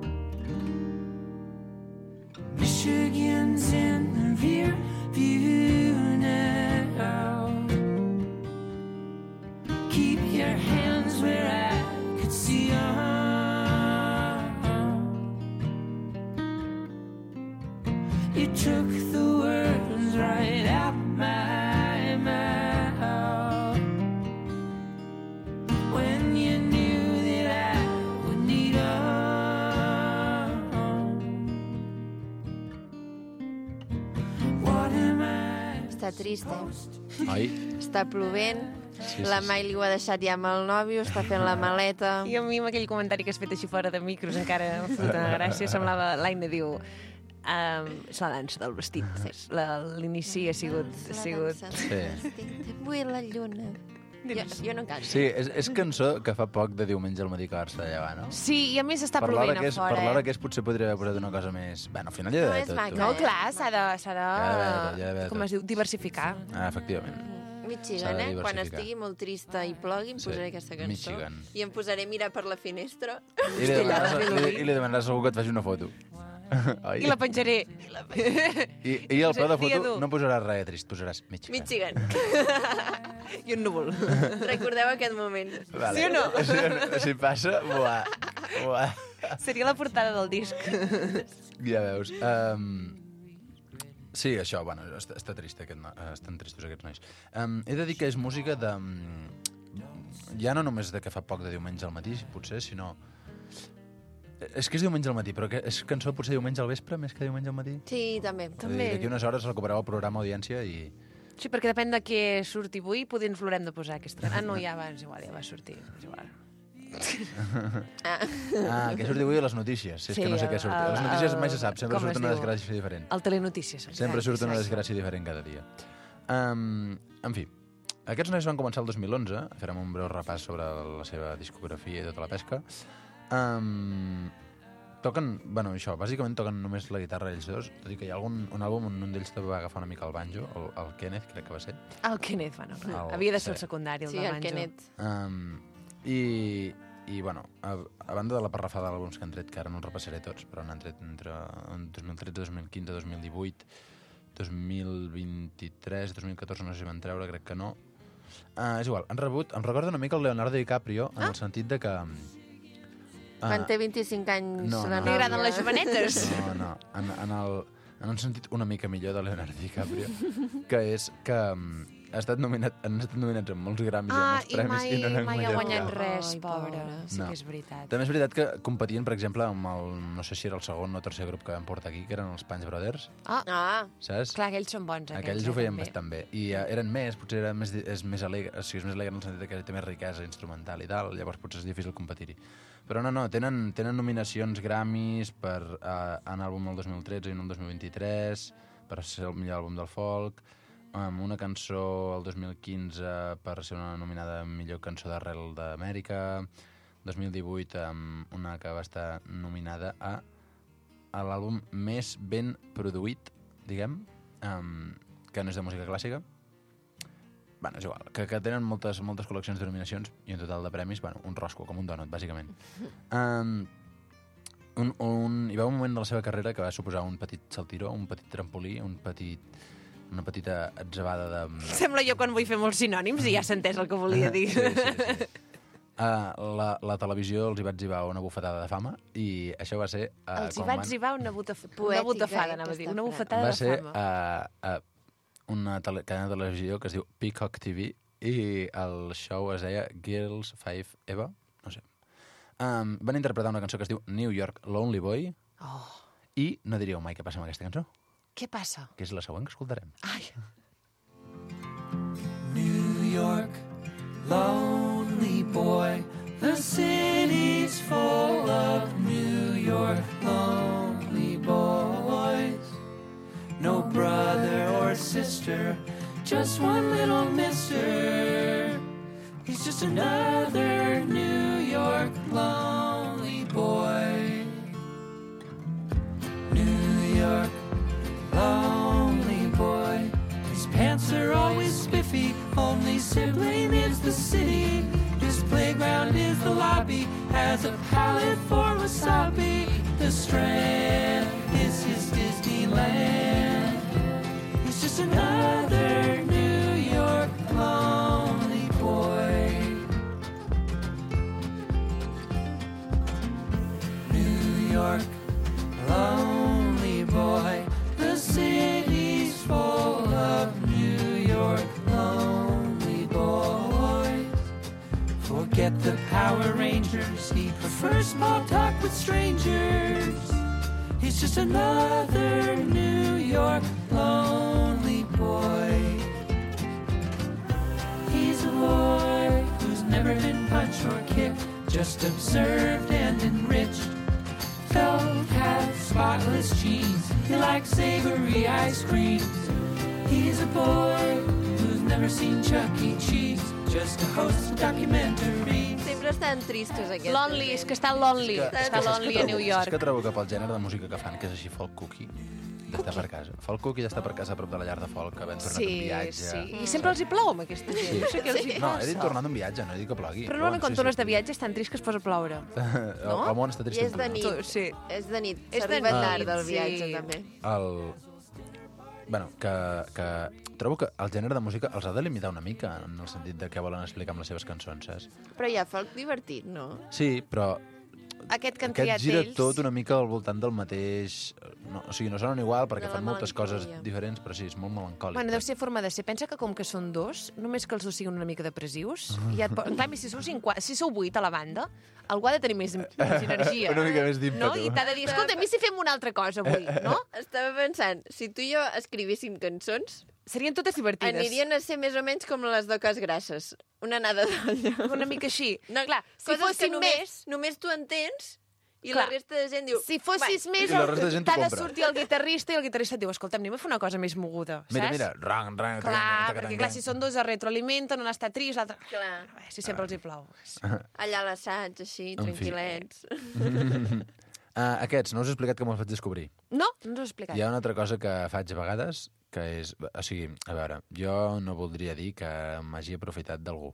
Michigan's in the rear view now. Keep your hands where I could see 'em. You took the words right out my mouth when you knew that I would need 'em. What am I? Està trist, eh? Oi? Està plovent, Sí, la sí, sí. Miley ho ha deixat ja amb el nòvio, està fent la maleta... I a mi amb aquell comentari que has fet així fora de micros encara em fot una gràcia, semblava... L'Aina diu... Um, és la dansa del vestit. La- L'inici ha sigut... Ha sigut... Sí. Vull la lluna. Jo, jo no canto. Sí, és, és cançó que fa poc de diumenge al matí acabar-se de llevar, no? Sí, i a més està Per plovent l'hora a que és, fora, per l'hora eh? que és, potser podria haver posat una cosa més... Bueno, al final hi ha No, d'haver és tot. maca, tu. No, eh? clar, s'ha de... S'ha de... Hi ha d'haver tot, hi ha d'haver Com tot. es diu? Diversificar. Ah, efectivament. S'ha Michigan, de eh? Quan diversificar. estigui molt trista i plogui, em Sí, posaré aquesta cançó. Michigan. I em posaré a mirar per la finestra. I li demanaràs, li, i li demanaràs a algú que et faci una foto. Oi? I la penjaré. I, i al peu de Dia foto dur. no posaràs res trist, posaràs Michigan. Michigan. I un núvol. Recordeu aquest moment. Vale. Sí o no? Si, si passa, buah, buah. Seria la portada del disc. Ja veus. Um, sí, això, bueno, està, està trist aquest, no- eh, estan tristos aquests nois. Um, he de dir que és música de... mm, Ja no només de que fa poc de diumenge al matí, potser, sinó... És que és diumenge al matí, però que és cançó potser diumenge al vespre més que diumenge al matí. Sí, també. Vull dir, D'aquí unes hores recupereu el programa Audiència i... Sí, perquè depèn de què surti avui, potser ens l'haurem de posar aquesta... Ah, no, ja va, és igual, ja va sortir. És igual. Ah, que surti avui a les notícies. Si és Sí, que no sé el- què surt. A les el- notícies el- mai se sap, sempre com surt es una diu? desgràcia diferent. El Telenotícies. Sempre surt una Exacte. desgràcia diferent cada dia. Um, en fi, aquests nois van començar el dos mil onze, farem un breu repàs sobre la seva discografia i tota la pesca. Um, toquen, bueno, això, bàsicament toquen només la guitarra ells dos, tot i que hi ha algun, un àlbum on un d'ells també va agafar una mica el banjo, el, el Kenneth, crec que va ser. El Kenneth, bueno, clar. El- Havia de ser el sí. secundari, el Sí, de el banjo. Kenneth. Um, I, i bueno, a, a banda de la parrafada d'àlbums que han tret, que ara no els repassaré tots, però n'han tret entre dos mil tretze, dos mil quinze, dos mil divuit, dos mil vint-i-tres, dos mil catorze, no sé si van treure, crec que no. Uh, és igual, han rebut... Em recorda una mica el Leonardo DiCaprio, en Ah. el sentit de que... Uh, Quan té vint-i-cinc anys no, la no. Li agraden nòvia. les jovenetes. No, no, en, en, el, en un sentit una mica millor de Leonardo DiCaprio, que és que um, ha estat nominat, han estat nominats amb molts Grammys i amb Ah, molts i premis mai, i no n'han mai ha guanyat cap. res, Ai, pobre. pobre. Sí No. que és veritat. També és veritat que competien, per exemple, amb el, no sé si era el segon o tercer grup que vam portar aquí, que eren els Punch Brothers, Ah, saps? Clar, aquells són bons. Aquells eh, ho feien també. bastant bé. I uh, eren més, potser era més, di- és més alegre, o sigui, és més alegre en el sentit que té més riquesa instrumental i tal, llavors potser és difícil competir-hi. Però no, no, tenen, tenen nominacions Grammys per uh, en àlbum el dos mil tretze i en el dos mil vint-i-tres, per ser el millor àlbum del folk, amb una cançó el dos mil quinze per ser una nominada millor cançó d'arrel d'Amèrica, dos mil divuit amb una que va estar nominada a, a l'àlbum més ben produït, diguem, um, que no és de música clàssica. Bueno, és igual, que, que tenen moltes, moltes col·leccions de nominacions i un total de premis, bueno, un rosco, com un donut, bàsicament. Um, un, un, hi va un moment de la seva carrera que va suposar un petit saltiró, un petit trampolí, un petit, una petita atzavada de... Sembla jo quan vull fer molts sinònims i ja s'ha entès el que volia dir. Sí, sí, sí. Uh, la, la televisió els hi va etzibar una bufetada de fama i això va ser... Uh, Els hi va etzibar una, butaf... una Poètica, butafada, eh, anava a dir. aquesta Una frase. bufetada va de ser fama. uh, uh, una tele cadena de televisió que es diu Peacock T V i el show es deia Girls Five Eva, no sé. Um, van interpretar una cançó que es diu New York Lonely Boy Oh, i no diríeu mai què passa amb aquesta cançó, què passa? que és la següent que escoltarem. Ai, New York, lonely boy. The city's full of New York lonely boys. No brother or sister, just one little mister. He's just another New York lonely boy. New York, lonely boy. His pants are always spiffy, only sibling is the city. His playground is the lobby, has a palette for wasabi. The Strand is his Disneyland. He's just another New York lonely boy. New York, lonely boy. The city's full of New York lonely boys. Forget the Power Rangers, he prefers small talk with strangers. He's just another New York lonely boy. He's a boy who's never been punched or kicked, just observed and enriched. Felt hat, spotless jeans, he likes savory ice creams. He's a boy who's never seen Chuck E. Cheese, just to host a documentary. sempre estan tristos aquests. lonely, és que està lonely. És Està saps lonely què a New trobo? Saps York. que trobo que pel gènere de música que fan, que és així folk cookie, d'estar per casa. Folk cookie d'estar per casa a prop de la llar de folk, que vam tornar d'un Sí, viatge. sí. I sempre els hi plou amb aquesta gent. No sé què els hi No, passa. he dit tornar d'un viatge, no he dit que plogui. Però normalment quan sí, tornes sí. de viatge és tan trist que es posa a ploure. El, el món està trist. I és amb de tu. nit. Tu, sí. És de nit. És de S'arriba nit, tard del sí. viatge, també. El... Bueno, que, que trobo que el gènere de música els ha de limitar una mica en el sentit de què volen explicar amb les seves cançons, saps? Però hi ha folk divertit, no? Sí, però Aquest que han aquest triat gira ells... tot una mica al voltant del mateix... No, o sigui, no sonen igual perquè De la fan moltes coses melancolia. diferents, però sí, és molt melancòlic. Bueno, deu ser forma de ser. Pensa que com que són dos, només que els dos siguin una mica depressius, ja et... po- en canvi, si sou, cinquanta, si sou vuit a la banda, algú ha de tenir més, més energia. Una mica més No? d'ímpetu. I t'ha de dir, escolta, a mi si fem una altra cosa avui, no? Estava pensant, si tu i jo escrivíssim cançons, Serien totes divertides. anirien a ser més o menys com les d'Oques Grasses. Una anada d'olla. Una mica així. No, Clar, si coses que fossin només, més... només tu entens i Clar. la resta de gent diu... Si fossis més, I la resta de gent t'ho t'ha de compra. sortir el guitarrista i el guitarrista et diu, escolta, anem a fer una cosa més moguda, saps? Mira, mira, rang, rang, Clar, rang, perquè rang, clar, rang. si són dos es retroalimenten, un està trist, l'altre... Clar. Bé, Si sempre els hi plau. Allà a l'assaig, així, En fi. tranquil·lets. Uh, aquests, no us he explicat com els vaig descobrir. No? No ens ho has explicat. Hi ha una altra cosa que faig a vegades, que és... O sigui, a veure, jo no voldria dir que m'hagi aprofitat d'algú,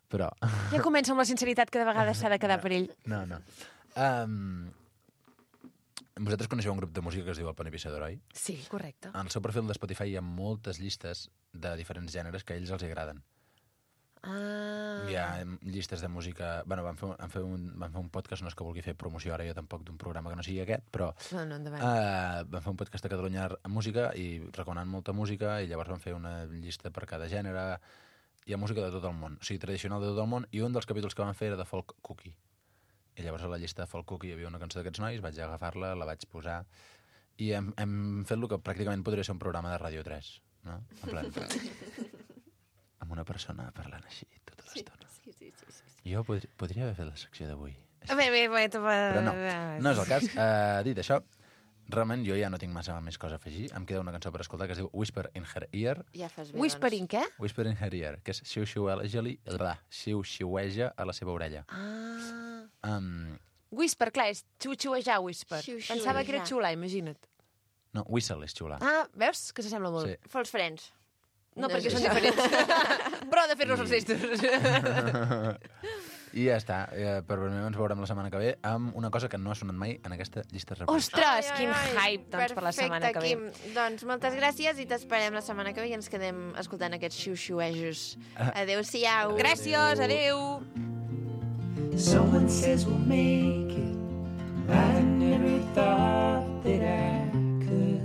Però... Ja comença amb la sinceritat que de vegades s'ha de quedar per ell. No, no. Um, vosaltres coneixeu un grup de música que es diu El Pont i Pissador, oi? Sí, correcte. En el seu perfil de Spotify hi ha moltes llistes de diferents gèneres que a ells els agraden. Ah. Hi ha llistes de música... Bueno, van fer, van, fer un, van fer un podcast, no és que vulgui fer promoció ara jo tampoc d'un programa que no sigui aquest, però No, no, endavant. uh, van fer un podcast a Catalunya amb música i recomanant molta música i llavors van fer una llista per cada gènere. Hi ha música de tot el món, o sigui, tradicional de tot el món, i un dels capítols que van fer era de Folk Cookie. I llavors a la llista de Folk Cookie hi havia una cançó d'aquests nois, vaig agafar-la, la vaig posar, i hem, hem fet el que pràcticament podria ser un programa de Ràdio tres, no? En plan, amb una persona parlant així tota l'estona. Sí, sí, sí, sí, sí. Jo podria, podria haver fet la secció d'avui. Bé, bé, bé. Però no, no és el cas. Uh, dit això, realment jo ja no tinc massa més cosa a afegir. Em queda una cançó per escoltar que es diu Whisper in Her Ear. Ja fas bé, Whispering, què? Whisper in Her Ear, que és xiu-xiueja-li, xiu-xiueja a la seva orella. Ah. Um, Whisper, clar, és xiu-xiuejar, whisper. Xiu-xiuejar. Pensava que era xular, imagina't. no, whistle és xiular. Ah, veus? Que s'assembla molt. Sí. Fos frens. No, No perquè és són això. diferents. Però de fer-los I- els estos. I ja està. Eh, per mi ens veurem la setmana que ve amb una cosa que no ha sonat mai en aquesta llista de reproducció. Ostres, quin hype, doncs, per la setmana que ve. Perfecte, Quim. Doncs moltes gràcies i t'esperem la setmana que ve i ens quedem escoltant aquests xiu-xiuejos. Adéu-siau. Gràcies, adeu. Someone says we'll make it. I never thought that I could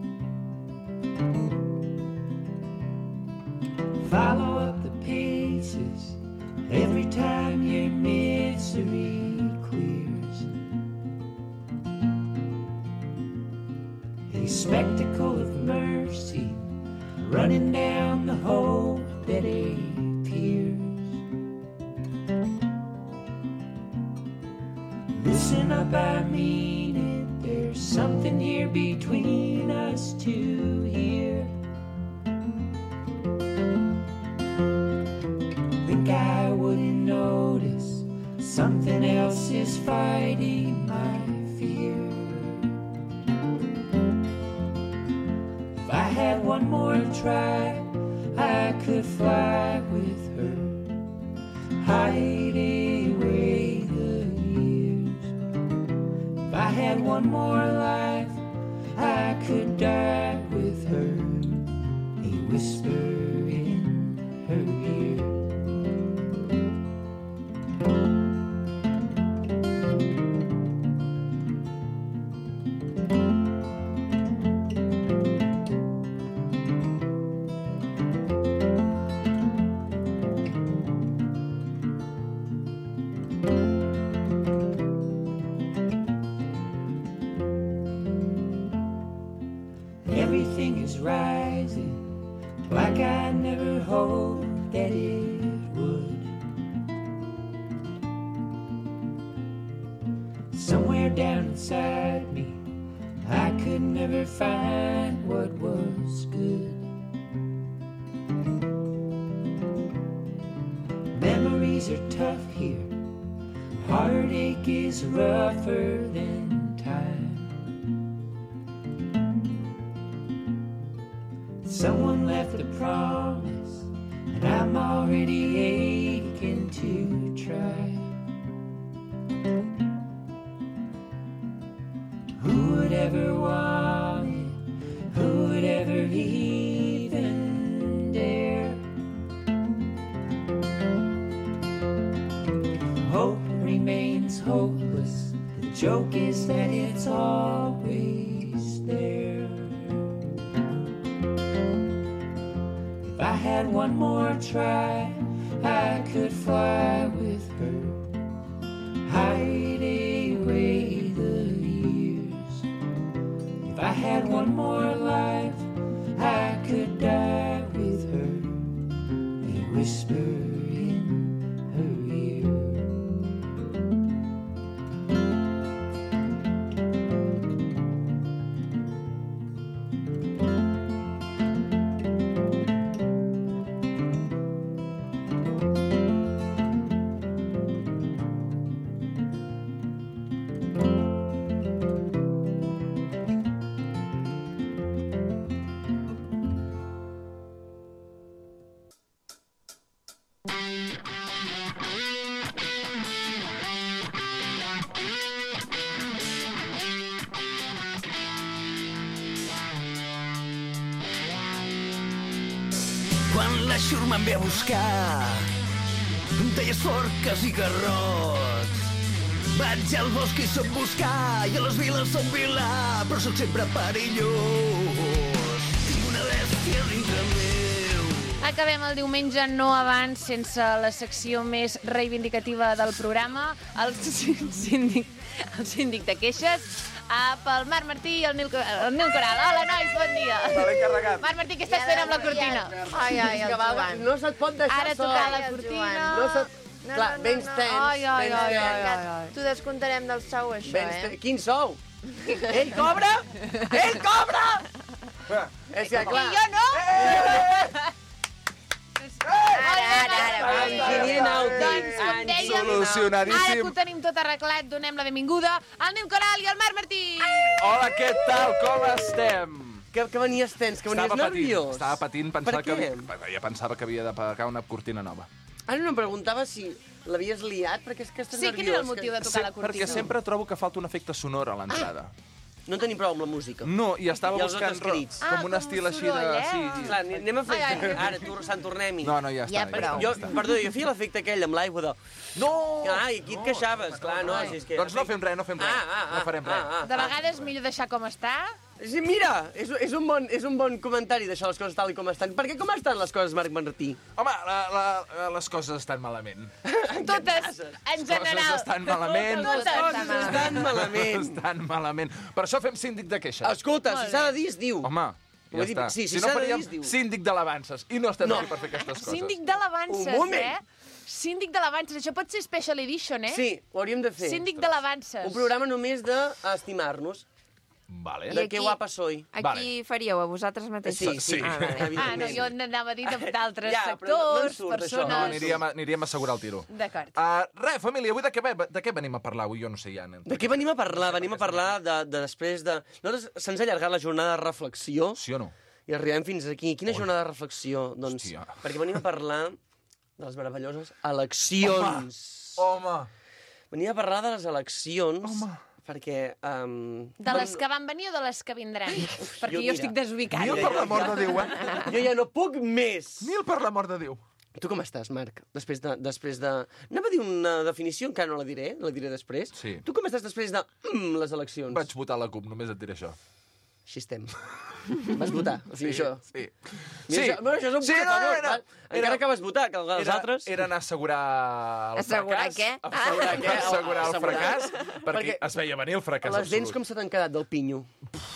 follow up the paces every time your misery clears. A spectacle of mercy running down the hole that appears. Listen up, I mean it. There's something here between us two here. Think I wouldn't notice something else is fighting my fear. If I had one more try, I could fly with her, hide away the years. If I had one more life, I could die with her, a whisper in her ear. Everything is rising like I never hoped that it would. Somewhere down inside me, I could never find what was good. Memories are tough here, heartache is rougher than time. Someone left a promise, and I'm already aching to try. Who would ever want it? Who would ever even dare? Hope remains hopeless. The joke is that it's always there. If I had one more try, I could fly with her, hide away the years. If I had one more life, I could die with her, a whisper in her ear. la xurma em ve a buscar. Em deies forques i garrots. Vaig al bosc i soc buscar, i a les viles soc vilà, però sóc sempre perillós. Tinc una bèstia dintre meu. Acabem el diumenge, no abans, sense la secció més reivindicativa del programa, el síndic, el síndic de queixes, uh, pel Marc Martí i el Nil, el Nil Coral. Hola, nois, bon dia. Me l'he encarregat. Marc Martí, què estàs fent amb la cortina? Ai, ai, el Joan. No se't pot deixar Ara sol. tocar la Ai, el cortina. No se't... No, Clar, no, no, vens no. tens, Ai, ai, vens ai, tens. ai, ai, ai. T'ho descomptarem del sou, això, Vens eh? te- Quin sou? Ell cobra? Ell cobra? És que, clar... I jo no! Ara, ara, ara. Enginyer nàutic. Doncs, com dèiem, ara que Solucionadíssim. ho tenim tot arreglat, donem la benvinguda al Nil Coral i al Marc Martí. Hola, què tal? Com estem? Que, que venies tens, que venies Estava patint, nerviós. estava patint, pensava Per que, què? havia- ja pensava que havia de pagar una cortina nova. Ara no em preguntava si l'havies liat, perquè és que estàs Sí, nerviós. quin era el motiu de tocar Sí, la cortina? perquè sempre trobo que falta un efecte sonor a l'entrada. No tenim prou amb la música. No, i estava I els buscant altres crits. com Ah, un com estil un així de... soroll, eh? Sí, Clar, anem a fer... Ai, ai. Ara, tu, Sant Tornem-hi. No, no, ja està. Ja, ja prou. està, Jo, ja està. perdó, jo feia l'efecte aquell amb l'aigua de... No! Ai, aquí et queixaves, clar, no, si és que... Doncs no fem res, no fem res. Ah, ah, ah, no farem res. ah, ah. De vegades millor deixar com està. Sí, mira, és, és, un bon, és un bon comentari deixar les coses tal i com estan. Per què com estan les coses, Marc Martí? Home, la, la, les coses estan malament. Totes, en Les general. coses estan malament. Totes, Les coses estan malament. Estan malament. Per això fem síndic de queixes. Escolta, si s'ha de dir, es diu. Home, ja Vull dir, està. sí, si no s'ha de dir, faríem es diu. síndic de l'avances. I no estem No. aquí per fer aquestes coses. Síndic de l'avances, Un moment. eh? Síndic de l'avances. Això pot ser Special Edition, eh? Sí, ho hauríem de fer. Síndic de l'avances. Un programa només d'estimar-nos. Vale. De aquí- què guapa soy. A Vale. qui faríeu? A vosaltres mateixos? Sí, sí. Ah, vale. Ah, no, evidentment. jo anava a dir de- d'altres Ja, però no en sectors, surt, això. persones... No, aniríem, a, aniríem a assegurar el tiro. D'acord. Uh, res, família, avui de què, ve- de què venim a parlar? Avui jo no sé ja. nen. De què venim a parlar? Venim a parlar de, de després de... Nosaltres se'ns ha allargat la jornada de reflexió Sí o no? i arribem fins aquí. Quina jornada de reflexió? Doncs Hòstia. perquè venim a parlar de les meravelloses eleccions. Home! Venim a parlar de les eleccions Home. perquè... Um, De les que van venir o de les que vindran? Perquè jo, mira, estic desubicada. Nil, per l'amor de Déu, eh? Jo ja no puc més. Nil, per l'amor de Déu. Tu com estàs, Marc? Després de... Després de... Anava a dir una definició, encara no la diré, la diré després. Sí. Tu com estàs després de mm, les eleccions? Vaig votar la CUP, només et diré això. Així estem. Vas votar? O sigui, això... Sí. Mira, això, bueno, això és un sí, punt a no, favor, era, val? Encara que vas votar, que els era, altres... Era anar a assegurar el Assegurar fracàs. què? Assegurar què? Assegurar el Assegurar. fracàs, perquè, Perquè es veia venir el fracàs Les dents absolut. com se t'han quedat del pinyo?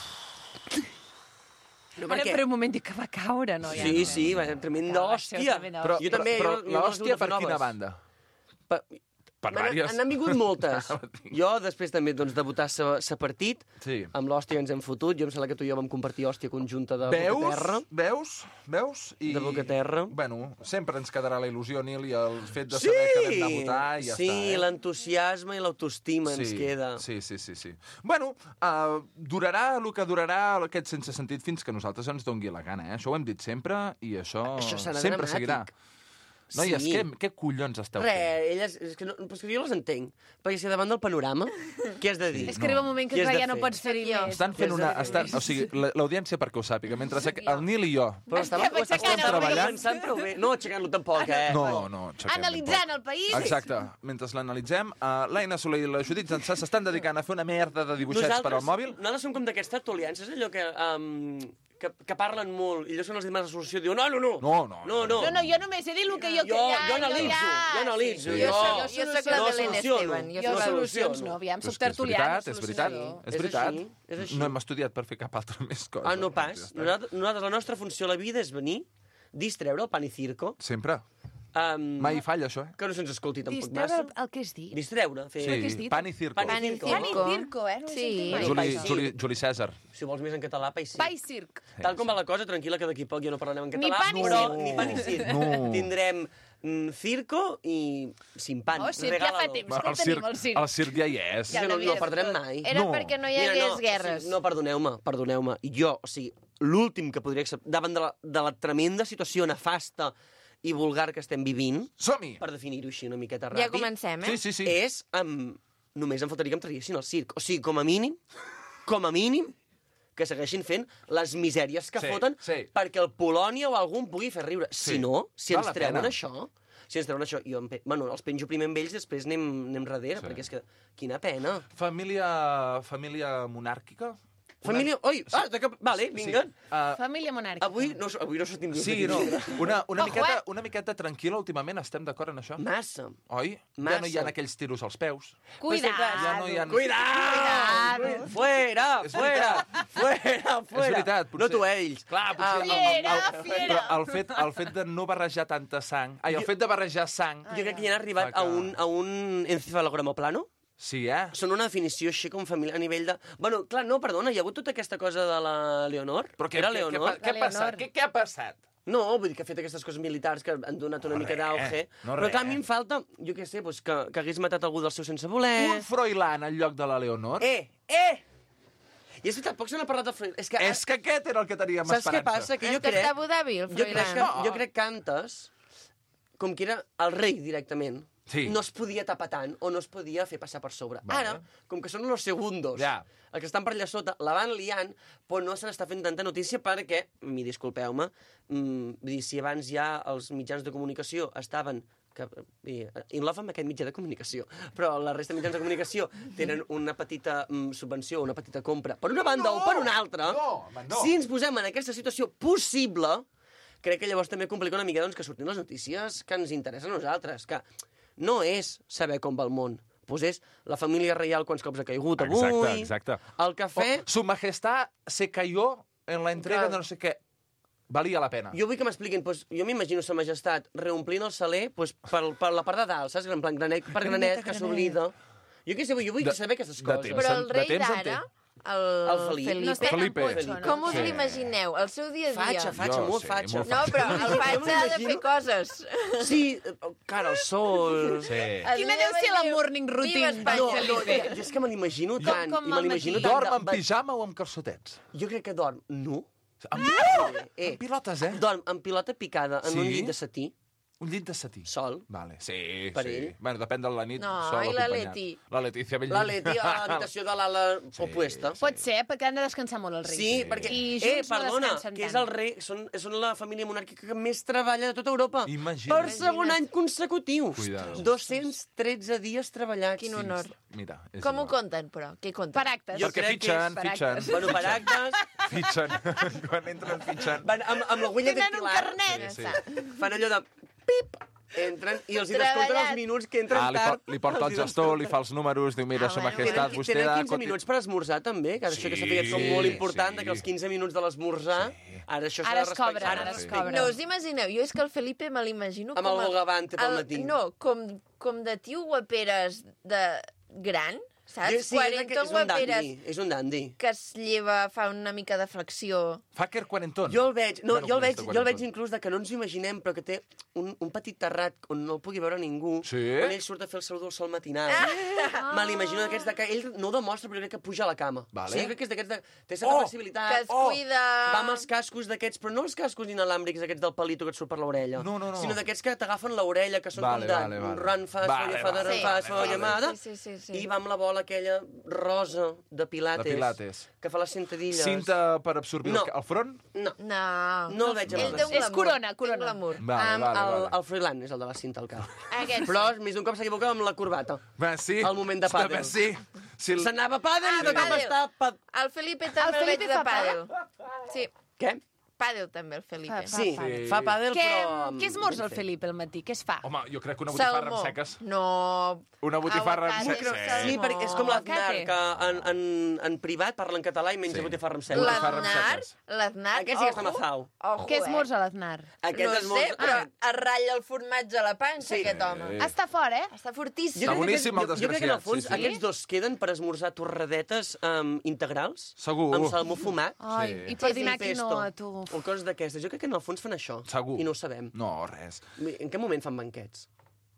No, Ara, per un moment dic que va caure, no? Ja, Sí, no. sí, va, tremenda Va ser hòstia. tremenda Però, Jo també, però, jo- jo però les l'hòstia hagut de per fer quina noves. banda? Pa... Per M'han- vàries. N'han vingut moltes. Jo, després també, doncs, de votar sa, sa partit, Sí. amb l'hòstia ens hem fotut. Jo em sembla que tu i jo vam compartir hòstia conjunta de Veus? Bocaterra. Veus? Veus? I... De Bocaterra. Bueno, sempre ens quedarà la il·lusió, Nil, i el fet de Sí! saber que vam anar a votar i ja sí, està, eh? l'entusiasme i l'autoestima ens queda. Sí, sí, sí, sí. Bueno, uh, durarà el que durarà aquest sense sentit fins que nosaltres ens dongui la gana, eh? Això ho hem dit sempre i això, Això serà sempre dramàtic. seguirà. Noies, Sí. què, què collons esteu Re, fent? elles, és que, no, però és que jo les entenc. Perquè si davant del panorama, què has de dir? És que arriba un moment que Què has clar, de ja no fer? pots fer-hi més. Estan fent una... Estan, o sigui, la- l'audiència perquè ho sàpiga, mentre el Nil i jo... Però estava, Estem estava aixecant el treballant. pensant prou bé. No, aixecant-lo tampoc, eh? No, no, aixequem Analitzant tampoc. el país. Exacte. Mentre l'analitzem, uh, l'Aina Soler i la Judit Zansà s'estan dedicant a fer una merda de dibuixets per al mòbil. Nosaltres som com d'aquestes tertulians, és allò que, um, que, que parlen molt, i llavors quan els demanes la solució diuen no, no, no. No, no, No, no. No, no, jo només he dit el que jo... Jo, que ja, jo analitzo, ja... jo analitzo. Sí. Jo, Jo, soc, jo soc la no Belén soluciono. Esteban. Jo Jo soc... solucions no, aviam, Però soc és que és tertuliana, veritat, és veritat, solucionador. és És veritat. així, és així. No hem estudiat per fer cap altra més cosa. Ah, no Ja pas. està. Nosaltres, nosaltres, la nostra funció a la vida és venir, distreure el pan i circo. Sempre. Um, Mai falla, això, eh? Que no se'ns escolti tampoc Distreure massa. el, el que és dit. Distreure. Fer... què has Sí, dit? pan i circo. Pan Pan i circo. Pan i circo. circo, eh? No ho he Sí. sentit mai. Juli, Pa i Juli, circ. Juli Cèsar. Si ho vols més en català, pa i circ. Pa i circ. Tal com va la cosa, tranquil·la, que d'aquí a poc ja no parlarem en Ni català. pa ni però, circ. Ni pa ni circ. No. Tindrem mm, circo i sin pan. Oh, circ, ja fa Regálalo. temps. que El tenim circ, el circ. el circ ja hi és. Ja Ja no, no l'havies el perdrem tot. mai. Era No. perquè no hi Mira, hagués no, guerres. O sigui, no, perdoneu-me, perdoneu-me. Jo, o sigui, l'últim que podria acceptar, davant de la, de la tremenda situació nefasta i vulgar que estem vivint, Som-hi! per definir-ho així una miqueta ràpid, Ja comencem, eh? Sí, sí, sí. és... Um, només em faltaria que em traguessin el circ. O sigui, com a mínim, com a mínim, que segueixin fent les misèries que Sí, foten sí. perquè el Polònia o algú em pugui fer riure. Sí. Si no, si Val ens la treuen pena. això... Si ens treuen això, jo em pe... bueno, els penjo primer amb ells, després anem, anem darrere, Sí. perquè és que... Quina pena. Família, família monàrquica? Família... Oi, ah, de cap... vale, vinga. Uh, Família monàrquica. Avui no, avui no sortim d'un sí, no, una, una, Ojo, miqueta, eh? una miqueta tranquil·la últimament, estem d'acord en això? Massa. Oi? Ja Massa. no hi ha aquells tiros als peus. Cuidado. Ja no hi ha... Cuidado! Fuera, És fuera, fuera, És fuera. veritat, potser... No tu, ells. Clar, potser... Ah, el, el, el, Fiera, fiera. Però el fet, el fet de no barrejar tanta sang... Ai, el fet de barrejar sang... Jo crec que ja han arribat Fa a que- un, a un encefalograma plano. Sí, eh? Són una definició així com família a nivell de... Bueno, clar, no, perdona, hi ha hagut tota aquesta cosa de la Leonor. Però què, Era què, què, Leonor? pa- què ha passat? Què, què ha passat? No, vull dir que ha fet aquestes coses militars que han donat una No mica res, d'auge. no Però clar, a res. mi em falta, jo què sé, doncs, que, que hagués matat algú del seu sense voler. Un Froilán al lloc de la Leonor? Eh, eh! I és veritat, poc se n'ha parlat de Froilán. És que, És que aquest era el que teníem saps què esperança. passa? Que jo És que crec... està a Abu Dhabi, el Jo crec, Froilán. que, jo crec que antes, com que era el rei directament, Sí. no es podia tapar tant o no es podia fer passar per sobre. Vale. Ara, com que són los segundos, Ja. els que estan per allà sota, la van liant, però no se n'està fent tanta notícia perquè, mi disculpeu-me, mm, vull dir, si abans ja els mitjans de comunicació estaven que, i, in love amb aquest mitjà de comunicació, però la resta de mitjans de comunicació tenen una petita mm, subvenció, una petita compra, per una banda No! o per una altra, No, home, no. si ens posem en aquesta situació possible, crec que llavors també complica una mica doncs, que surtin les notícies que ens interessen a nosaltres, que no és saber com va el món, doncs és la família reial quants cops ha caigut avui, Exacte, exacte. el cafè... Oh, su majestad se cayó en la entrega Clar. de no sé què. Valia la pena. Jo vull que m'expliquin, doncs, jo m'imagino sa majestat reomplint el saler doncs, per, per la part de dalt, saps? En plan granet per granet, que s'oblida. Jo què sé, jo vull De- saber aquestes de coses. temps. Però el De rei temps en d'ara, té. el, El Felip. No està Felipe. tan potxo, no? com us Sí. l'imagineu? El seu dia a dia? Fatxa, fatxa, Jo molt sí, fatxa. molt No, però el Jo fatxa ha de fer m'imagino- coses. Sí, eh, cara al sol... Sí. Quina deu ser la morning routine Viva No, Espanya. no, jo, jo és que me l'imagino Com- tant, com i me al l'imagino matí. tant... Dorm de- en pijama o amb calçotets? Jo crec que dorm nu. Amb, Eh, amb pilotes, eh? dorm amb pilota picada en Sí? un llit de setí, Un llit de setí. sol. Vale, sí, Per sí. ell. Bueno, depèn de la nit. No, sol i la acompanyat. Leti? La Letícia Bellver. La Leti a l'habitació de l'ala Sí, opuesta. sí. Pot ser, perquè han de descansar molt els reis. Sí, perquè... I eh, junts no perdona, descansen que és tant. el rei... Són, són la família monàrquica que més treballa de tota Europa. Imagina't. Per segon any consecutiu. Cuidado. dos-cents tretze dies treballats. Quin honor. Mira, és Com ho igual. compten, però? Què compten? Per actes. Jo Perquè crec que fitxen, és per fitxen. actes. Bueno, per actes, Fitxen. Quan entren, fitxen. van amb, amb l'agulla Tenen un dactilar. carnet. Sí, sí. Fan allò de... Pip! Entren i els hi descompten Treballat. els minuts que entren Ah, li, tard. por, li porta el Els hi gestor, li descompten. fa els números, diu, mira, Ah, Sa bueno. Majestat, Tenen, vostè... tenen ha quinze conti- minuts per esmorzar, també, que això Sí, que s'ha fet com molt important, sí. que els quinze minuts de l'esmorzar, Sí. ara això s'ha Ara de es cobren, respectar. ara es Sí. cobren. No us imagineu, jo és que el Felipe me l'imagino Amb com... el bogavante pel el- matí. No, com, com de tio guaperes de gran, saps? Jo sí, jo crec que quaranta és un guaperes dandi, és un dandi. que es lleva, fa una mica de flexió. Faker quarantón. Jo el veig, no, Bueno, jo el veig, comunista jo el veig quarantón. inclús de que no ens ho imaginem, però que té un, un petit terrat on no el pugui veure ningú, Sí? on ell surt a fer el salut al sol matinal. Ah. Me l'imagino d'aquests de que ell no ho demostra, però jo crec que puja a la cama. Vale. Sí, jo crec que és d'aquests de... Té certa Oh! flexibilitat. Que es cuida. Va amb els cascos d'aquests, però no els cascos inalàmbrics aquests del palito que et surt per l'orella. No, no, no. Sinó d'aquests que t'agafen l'orella, que són Vale, com de vale, vale. run fast, Vale, vale, father, vale, run vale, fast, vale. llamada. Sí, sí, sí, sí. I va amb la bola aquella rosa de pilates. De pilates. Que fa les sentadilles. Cinta per absorbir No. el, ca- el front? No. No. No el veig amb Ell el té un braç. glamour. És corona, té un corona. glamour. Vale, Amb vale, el, vale. el Froilán és el de la cinta al cap. Aquest sí. Però més d'un cop s'equivoca amb la corbata. Va, sí. Al moment de pàdel. Va, sí. sí el... S'anava a pàdel Ah, i de cop pàdel. està... Pa... El Felipe també el, Felipe veig de fa pàdel. Sí, Què? pàdel també, el Felipe. Fa- Sí, pàdel. fa pàdel, Què, però... amb- què esmorza el Felip al matí? Què es fa? Home, jo crec que una botifarra Salmó. amb seques. No. Una botifarra amb Aguacate, seques. Sí, perquè és com l'Aznar, Aguacate. que en, en, en privat parla en català i menja Sí. botifarra amb ceba. Botifarra amb L'Aznar, seques. l'Aznar, Aquest sí que està mazao. Ojo, Què eh? esmorza l'Aznar? Aquest no és molt... sé, però es ratlla el formatge a la panxa, Sí. aquest home. Sí. Està fort, eh? Està fortíssim. Jo crec que boníssim, aquests- el jo, jo crec que en el desgraciat, fons sí, sí. aquests dos queden per esmorzar torradetes um, integrals. Segur. Amb salmó fumat. Ai, Sí. i per Sí, sí, dinar pesto. quinoa, tu. O coses d'aquestes. Jo crec que en el fons fan això. Segur. I no ho sabem. No, res. En què moment fan banquets?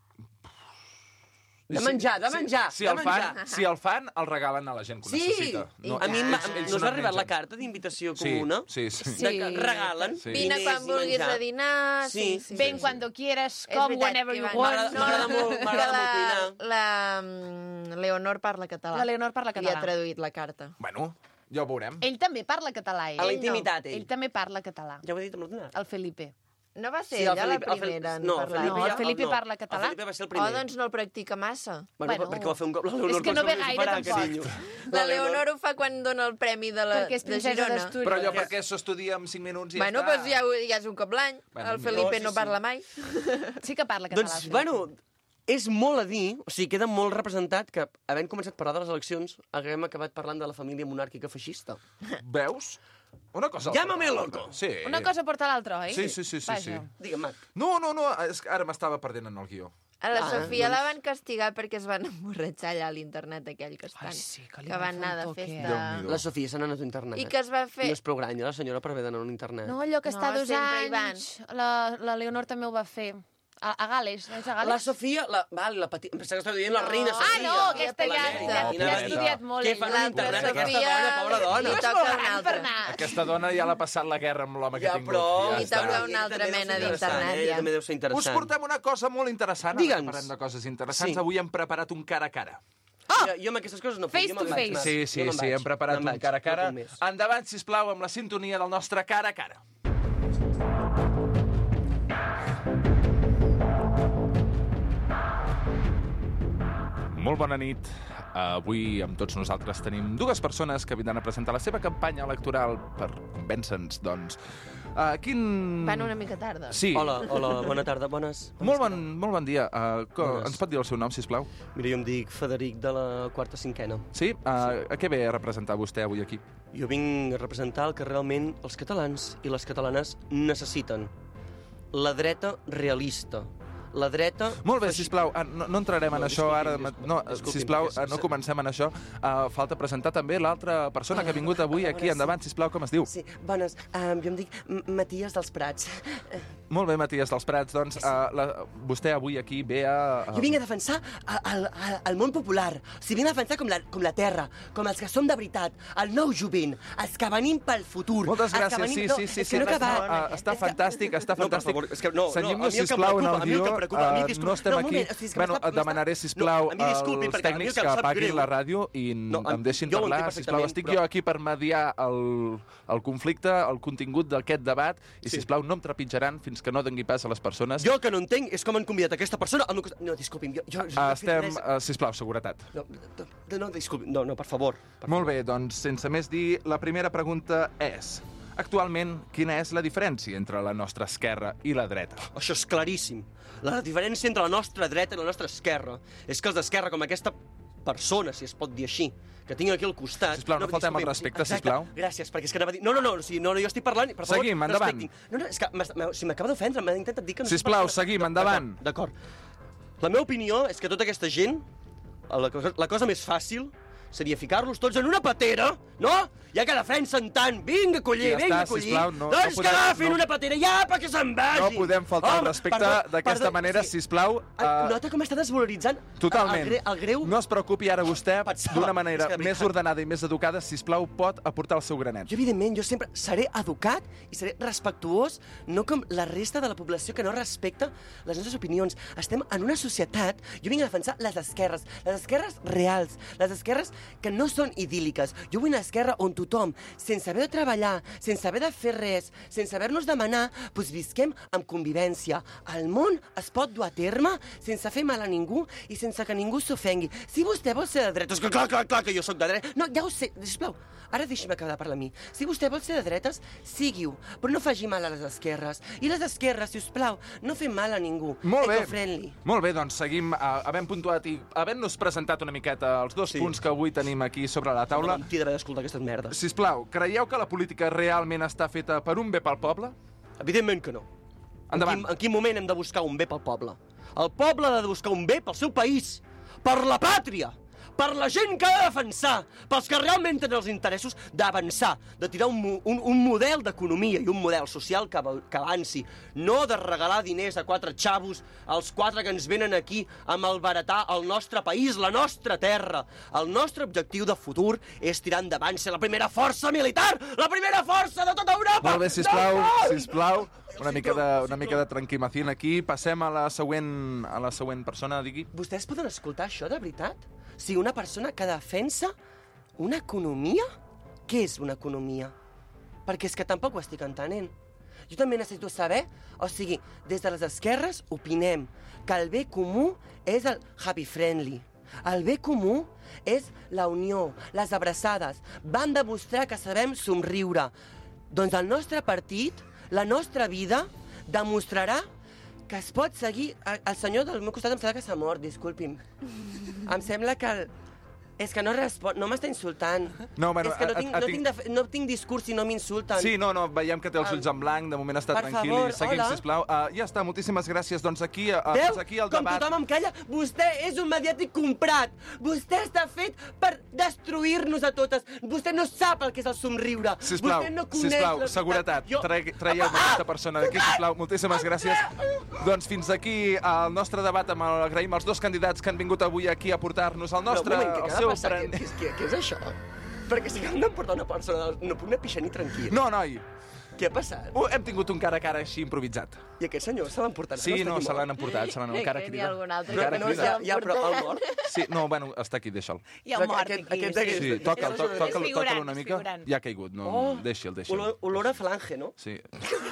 De menjar, de menjar, Si de el menjar. fan, si el fan, el regalen a la gent que ho Sí! necessita. A mi m'ha- ells- ells no us no ha arribat la mengen. carta d'invitació Sí, comuna? sí, sí. Sí. De que regalen Sí. Vine diners quan i vulguis menjar. a dinar. Sí, Sí. sí. Ven sí. cuando quieras, És come veritat whenever que you van- want. M'agrada- m'agrada molt- m'agrada molt La, la mm, Leonor parla català. La Leonor parla Li català. ha traduït la carta. Bueno, Ja ho veurem. Ell també parla català, ell. A la Ell no. intimitat, ell. Ell també parla català. Ja ho he dit amb l'ordinat. El Felipe. No va ser Sí, el ella la Felipe- el Fel- primera en no, el parlar. Felipe No, el ja- Felipe no. parla català. El Felipe va ser el Oh, primer. doncs no el practica massa. Bueno, Bueno, perquè ho va fer un cop. La Leonor, és que no ve com gaire, farà, tampoc. carinyo. La Leonor ho fa quan dona el premi de, la, Perquè és de princesa Girona. d'Astúries. Però allò perquè s'ho estudia en cinc minuts i Bueno, ja doncs està. ja, ho- ja és un cop l'any. Bueno, El Felipe no, sí, no sí. parla mai. Sí que parla català. el Doncs, Felipe. bueno, és molt a dir, o sigui, queda molt representat que, havent començat a parlar de les eleccions, haguem acabat parlant de la família monàrquica feixista. Veus? Una cosa... Llámame loco. Sí. Una cosa porta l'altra, oi? Sí, sí, sí, sí, Vaja. sí. Digue'm, Marc. No, no, no, és que ara m'estava perdent en el guió. A la Ah, Sofia la doncs- van castigar perquè es van emborratxar allà a l'internet aquell que estan. Ai, sí, que li que van van fer un anar de toque. festa. Déu-n'hi-do. La Sofia se n'ha anat a internet. I que es va fer... No és prou gran, ja la senyora per haver d'anar a un internet. No, allò que No, està dos sempre hi van. anys. La, la Leonor també ho va fer. A, a Gales, no és a Gales? La Sofia, la, val, la petita... Em pensava que estava dient la reina Sofia. Ah, no, aquesta La ja, nena, ja, quina ja ha bella. estudiat molt. Què ella. fa en L'altra internet Sofia aquesta dona, pobra dona? li No és toca molt un gran altre. per anar. Aquesta dona ja l'ha passat la guerra amb l'home que Ja, ha tingut. però... Li ja toca està. una altra També deu ser mena interessant, d'internet, eh? ja. També deu ser Us interessant. portem una cosa molt interessant. Ara Digue'ns. que parlem de coses interessants. Sí. Avui hem preparat un cara a cara. Jo, jo amb aquestes coses no puc. Face jo to me'n vaig, face. Marc. Sí, sí, Jo me'n sí, vaig. hem preparat Me'n un vaig. cara a cara. No puc més. Endavant, sisplau, amb la sintonia del nostre cara a cara. Molt bona nit. Avui amb tots nosaltres tenim dues persones que vindran a presentar la seva campanya electoral per convèncer-nos, doncs. Uh, quin... Van una mica tarda. Sí. Hola, hola, bona tarda, bones. Molt bon, molt bon dia. Uh, co... Bones. Ens pot dir el seu nom, sisplau? Mira, jo em dic Federic de la quarta cinquena. Sí? Uh, a què ve a representar vostè avui aquí? Jo vinc a representar el que realment els catalans i les catalanes necessiten. La dreta realista. La dreta... Molt bé, feixi- sisplau, ah, no, no entrarem en No, això disculpi, ara. disculpi, No, disculpi, sisplau, perquè ah, no se- comencem en això. Uh, falta presentar també l'altra persona que ha vingut avui Hola, aquí. sí. Endavant, sisplau, com es diu? Sí, bones. Um, jo em dic M- Matías dels Prats. Molt bé, Matías dels Prats. Doncs uh, la, vostè avui aquí ve a... a... Jo vinc a defensar el, el, el món popular. O sigui, vinc a defensar com la, com la terra, com els que som de veritat, el nou jovent, els que venim pel futur. Moltes els que gràcies, venim- sí, no, sí, sí. és sí, que no he no, acabat. uh, està És que- fantàstic, està No, per fantàstic. favor, és que no, no, Seguim-nos, a mi el que em sisplau, en preocupa, el a mi el guió. que em preocupa, a mi, Uh, disculpa, no estem no, un aquí. moment, o sigui, és que Bueno, m'està- et demanaré, m'està- sisplau, no, a mi disculpi, als perquè a mi el tècnics que em que sap apaguin greu- la ràdio i No, em deixin jo ho parlar. entenc Sisplau, perfectament, estic però- jo aquí per mediar el, el conflicte, el contingut d'aquest debat i, sisplau, no em trepitjaran fins que no doni pas a les persones. Jo el que no entenc és com han convidat aquesta persona al meu costat. No, disculpi'm, jo... jo, jo no Uh, he fet estem... res. Uh, sisplau, seguretat. No, no, no, disculpi, no, no, per favor. Per Molt bé, doncs, sense més dir, la primera pregunta és... Actualment, quina és la diferència entre la nostra esquerra i la dreta? Això és claríssim. La diferència entre la nostra dreta i la nostra esquerra és que els d'esquerra, com aquesta persona, si es pot dir així, que tinc aquí al costat... Sisplau, no faltem al disculpi, respecte, exacte, sisplau. Gràcies, perquè és que anava a dir... No, no, no, o sigui, no, no jo estic parlant... Per favor, Seguim, endavant. respectin. No, no, és que m'has- m'ha- si m'acaba d'ofendre, m'ha intentat dir que no... soc Sisplau, persona- seguim, No, endavant. D'acord. d'acord. La meva opinió és que tota aquesta gent, la, co- la cosa més fàcil seria ficar-los tots en una patera, no? Ja que defensen tant, vinga, collir, Ja vinga, està, collir. sisplau, no- no doncs podem- que agafin no- una patera ja perquè se'n vagin. No podem faltar al Home, respecte perdó, d'aquesta perdó, manera, sí. sisplau. Ah, Uh, Nota com està desvaloritzant Totalment. el, gre, el greu... No es preocupi ara vostè, Pensava- d'una manera és que de més veritat- ordenada i més educada, sisplau, pot aportar el seu granet. Jo, evidentment, jo sempre seré educat i seré respectuós, no com la resta de la població que no respecta les nostres opinions. Estem en una societat... Jo vinc a defensar les esquerres, les esquerres reals, les esquerres que no són idíl·liques. Jo vull una esquerra on tothom, sense haver de treballar, sense haver de fer res, sense haver-nos demanar, doncs visquem amb convivència. El món es pot dur a terme sense fer mal a ningú i sense que ningú s'ofengui. Si vostè vol ser de dretes, que clar, clar, clar, que jo sóc de dretes... No, ja ho sé, sisplau, ara deixi'm acabar de parlar a mi. Si vostè vol ser de dretes, sigui-ho, però no faci mal a les esquerres. I les esquerres, si us plau, no fem mal a ningú. Molt bé. Eco-friendly. Molt bé, doncs seguim, uh, havent puntuat i havent-nos presentat una miqueta els dos Sí. punts que avui tenim aquí sobre la Taula. taula. Mentida d'haver d'escoltar aquestes merdes. Sisplau, creieu que la política realment està feta per un bé pel poble? Evidentment que no. Endavant. En quin, en quin moment hem de buscar un bé pel poble? El poble ha de buscar un bé pel seu país, per la pàtria, per la gent que ha de defensar, pels que realment tenen els interessos d'avançar, de tirar un, mo- un, un model d'economia i un model social que, av- que avanci, no de regalar diners a quatre xavos, als quatre que ens venen aquí a malbaratar el nostre país, la nostra terra. El nostre objectiu de futur és tirar endavant, ser la primera força militar, la primera força de tota Europa! Molt bé, sisplau, del món! sisplau. Una mica de, una mica de tranquil·mació aquí. Passem a la següent, a la següent persona, digui. Vostès poden escoltar això de veritat? Si una persona que defensa una economia què és una economia. Perquè és que tampoc ho estic entenent. Jo també necessito saber, o sigui, des de les esquerres opinem que el bé comú és el happy friendly. El bé comú és la unió, les abraçades. Van demostrar que sabem somriure. Doncs el nostre partit, la nostra vida, demostrarà que es pot seguir... El senyor del meu costat em sembla que s'ha mort, disculpi'm. Em sembla que... És que no respon, no m'està insultant. No, bueno, és que no a- tinc, a- no, tinc- tinc de, no tinc discurs si no m'insulten. Sí, no, no, veiem que té els ulls en blanc, de moment està Per tranquil favor, i seguim, hola. sisplau. Uh, ja està, moltíssimes gràcies. Doncs aquí, uh, Veu? fins aquí el Com debat. tothom em calla, vostè és un mediàtic comprat. Vostè està fet per destruir-nos a totes. Vostè no sap el que és el somriure. Sisplau, vostè no coneix sisplau, la seguretat. Jo... Trai- Traieu aquesta persona d'aquí, sisplau. Moltíssimes gràcies. Doncs fins aquí el nostre debat amb el, agraïm als dos candidats que han vingut avui aquí a portar-nos el nostre... Però un moment, què el acaba seu de passar? pren- Què, què, què és això? Perquè si hem d'emportar una persona, no puc anar pixant i tranquil. No, noi. Què ha passat? Uh, hem tingut un cara a cara així improvisat. I aquest senyor se l'han portat? Sí, està no, aquí se mort? l'han emportat, se l'han Eh, encara que n'hi crida. ha algun altre Encara que no crida. se Ja, ja, però el mort... Sí, no, bueno, està aquí, deixa'l. Hi ha Però un mort aquest- aquí. aquest sí. d'aquí- Sí, és- toca'l, és- to- és toca'l, figurant, toca'l una és mica. figurant. Ja ha caigut, no, Oh, deixa'l, deixa'l. Olor, olor a falange, no? Sí.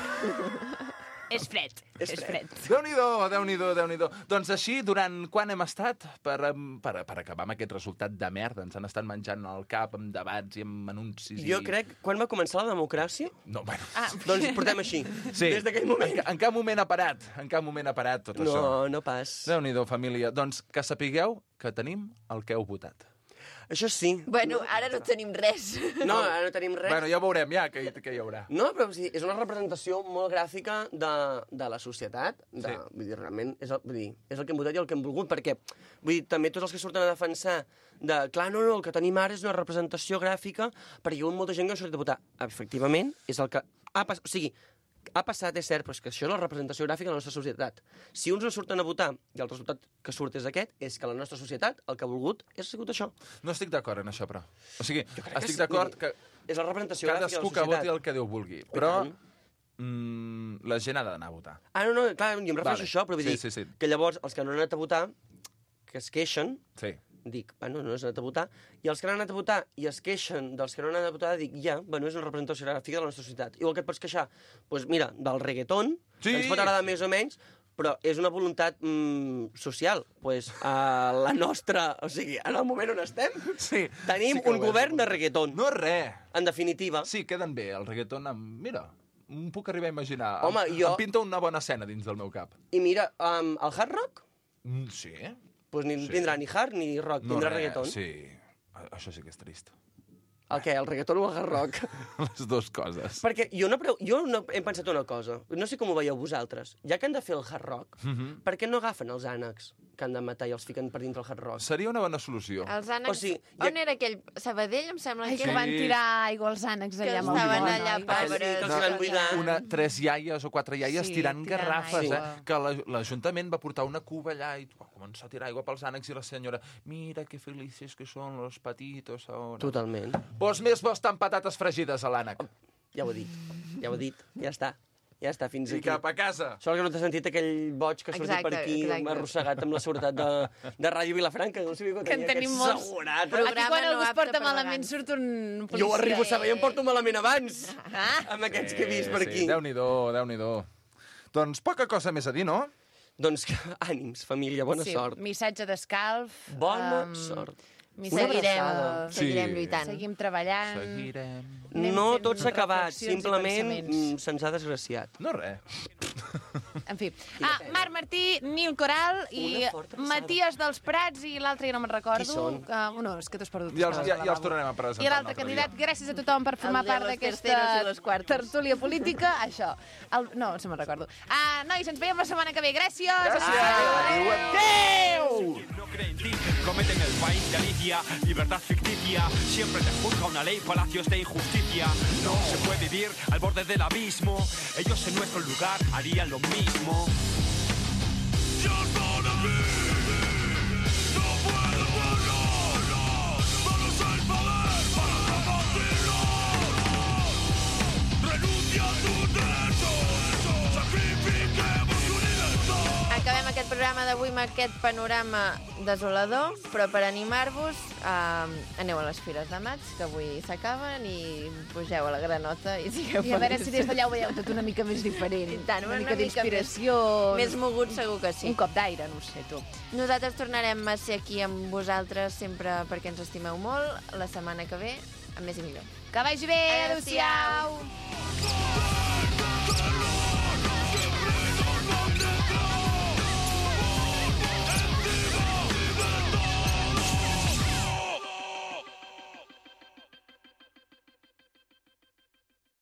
És fred. És És fred. fred. Déu-n'hi-do, Déu-n'hi-do, Déu-n'hi-do. Doncs així, durant quan hem estat per, em, per, per acabar amb aquest resultat de merda? Ens han estat menjant al cap amb debats i amb anuncis. Jo i... crec, quan va començar la democràcia? No, bueno... Ah, Doncs portem així, Sí. des d'aquell moment. En, ca- en cap moment ha parat, en cap moment ha parat tot això. No, no pas. Déu-n'hi-do, família. Doncs que sapigueu que tenim el que heu votat. Això sí. Bueno, ara no tenim res. No, ara no tenim res. Bueno, ja veurem, ja, que, que hi haurà. No, però o sigui, és una representació molt gràfica de, de la societat. De, Sí. Vull dir, realment, és el, vull dir, és el que hem votat i el que hem volgut, perquè vull dir, també tots els que surten a defensar de, clar, no, no, el que tenim ara és una representació gràfica, perquè hi ha molta gent que ha sortit a votar. Efectivament, és el que ha passat. O sigui, ha passat, és cert, però és que això és la representació gràfica de la nostra societat. Si uns no surten a votar i el resultat que surt és aquest, és que la nostra societat el que ha volgut és sigut això. No estic d'acord en això, però. O sigui, que estic sí, d'acord vull dir, que És la representació gràfica de cadascú la que societat. voti el que Déu vulgui. Però mm, la gent ha d'anar a votar. Ah, no, no, clar, jo em refereixo Vale. a això, però vull Sí, dir sí, sí. que llavors els que no han anat a votar, que es queixen, Sí. dic, bueno, no has anat a votar, i els que no han anat a votar i es queixen dels que no han anat a votar, dic, ja, bueno, és una representació gràfica de la nostra societat. Igual que et pots queixar, doncs mira, del reggaeton, Sí. que ens pot agradar més o menys, però és una voluntat mm, social. Pues, a la nostra... O sigui, en el moment on estem, Sí. tenim Sí que un ho és, govern ho de reggaeton. No és res. En definitiva. Sí, queden bé, el reggaeton amb... Mira, em puc arribar a imaginar. Home, em, jo- Em pinta una bona escena dins del meu cap. I mira, um, el hard rock, Mm, sí? pues ni Sí. tindrà ni hard ni rock, No, tindrà res, reggaeton. Sí. A- Això sí que és trist. El què, el reggaeton o el hard rock? Les dues coses. Perquè jo, no, preu- jo no he pensat una cosa, no sé com ho veieu vosaltres. Ja que han de fer el hard rock, Mhm. per què no agafen els ànecs que han de matar i els fiquen per dintre el hard rock? Seria una bona solució. Els ànecs... O sigui, ja- On era aquell? Sabadell, em sembla Ai, que que era. van tirar aigua als ànecs Que allà amb el estaven món, allà, oi? pobres. Sí, que els hi van buidar. Una, tres iaies o quatre iaies Sí, tirant tirant garrafes, aigua. eh? Que la- l'Ajuntament va portar una cuba allà i va començar a tirar aigua pels ànecs i la senyora, mira que felices que són los patitos ahora. Totalment. Vos més vos tan patates fregides a l'ànec. Ja ho he dit, ja ho he dit, ja està. Ja està, fins I aquí. cap a casa. Sort que no t'has sentit aquell boig que ha sortit per Exacte, aquí exacte. arrossegat amb la seguretat de, de Ràdio Vilafranca. No sabia que, Que en tenia tenim aquest molts. segurat. Aquí Programa quan no algú es apte porta per malament vegans. surt un policia. Jo ho arribo a saber i em porto malament abans. Ah. Amb aquests que he vist per aquí. Sí, Déu-n'hi-do, Déu-n'hi-do. Doncs poca cosa més a dir, no? Doncs que, ànims, família, bona sí, sort. Missatge d'escalf. Bona em, sort. Missatge Seguirem, de- Sí. seguirem lluitant. Seguim treballant. Seguirem. Anem No fent tot s'ha acabat, reflexions i simplement pensaments. mm, se'ns ha desgraciat. No res. En fi. Ah, Marc Martí, Nil Coral i Una forta abraçada. Matías dels Prats i l'altre ja no me'n recordo. Qui són? Uh, no, és que t'ho has perdut. Ja els, coses ja, al ja els lavabo. tornarem a presentar. I un l'altre altre candidat, dia. gràcies a tothom per formar Els de part los d'aquesta terceros i los cuartos. tertúlia política. Això. El, no, no me'n recordo. Ah, nois, ens veiem la setmana que ve. Gràcies! Adéu! No cree en ti, cometen el país de Alicia, libertad ficticia, siempre te juzga una ley, palacios de injusticia. No se puede vivir al borde del abismo, ellos en nuestro lugar harían lo mismo. Acabem aquest programa d'avui tenim aquest panorama desolador, però per animar-vos eh, aneu a les Fires de Maig, que avui s'acaben, i pugeu a la granota i sigueu I a veure feliços. si des d'allà ho veieu tot una mica més diferent. I tant, una, una mica mica d'inspiració. Més mogut segur que sí. Un cop d'aire, no ho sé, tu. Nosaltres tornarem a ser aquí amb vosaltres sempre perquè ens estimeu molt. La setmana que ve, amb més i millor. Que vagi bé, Adéu-siau. adéu-siau.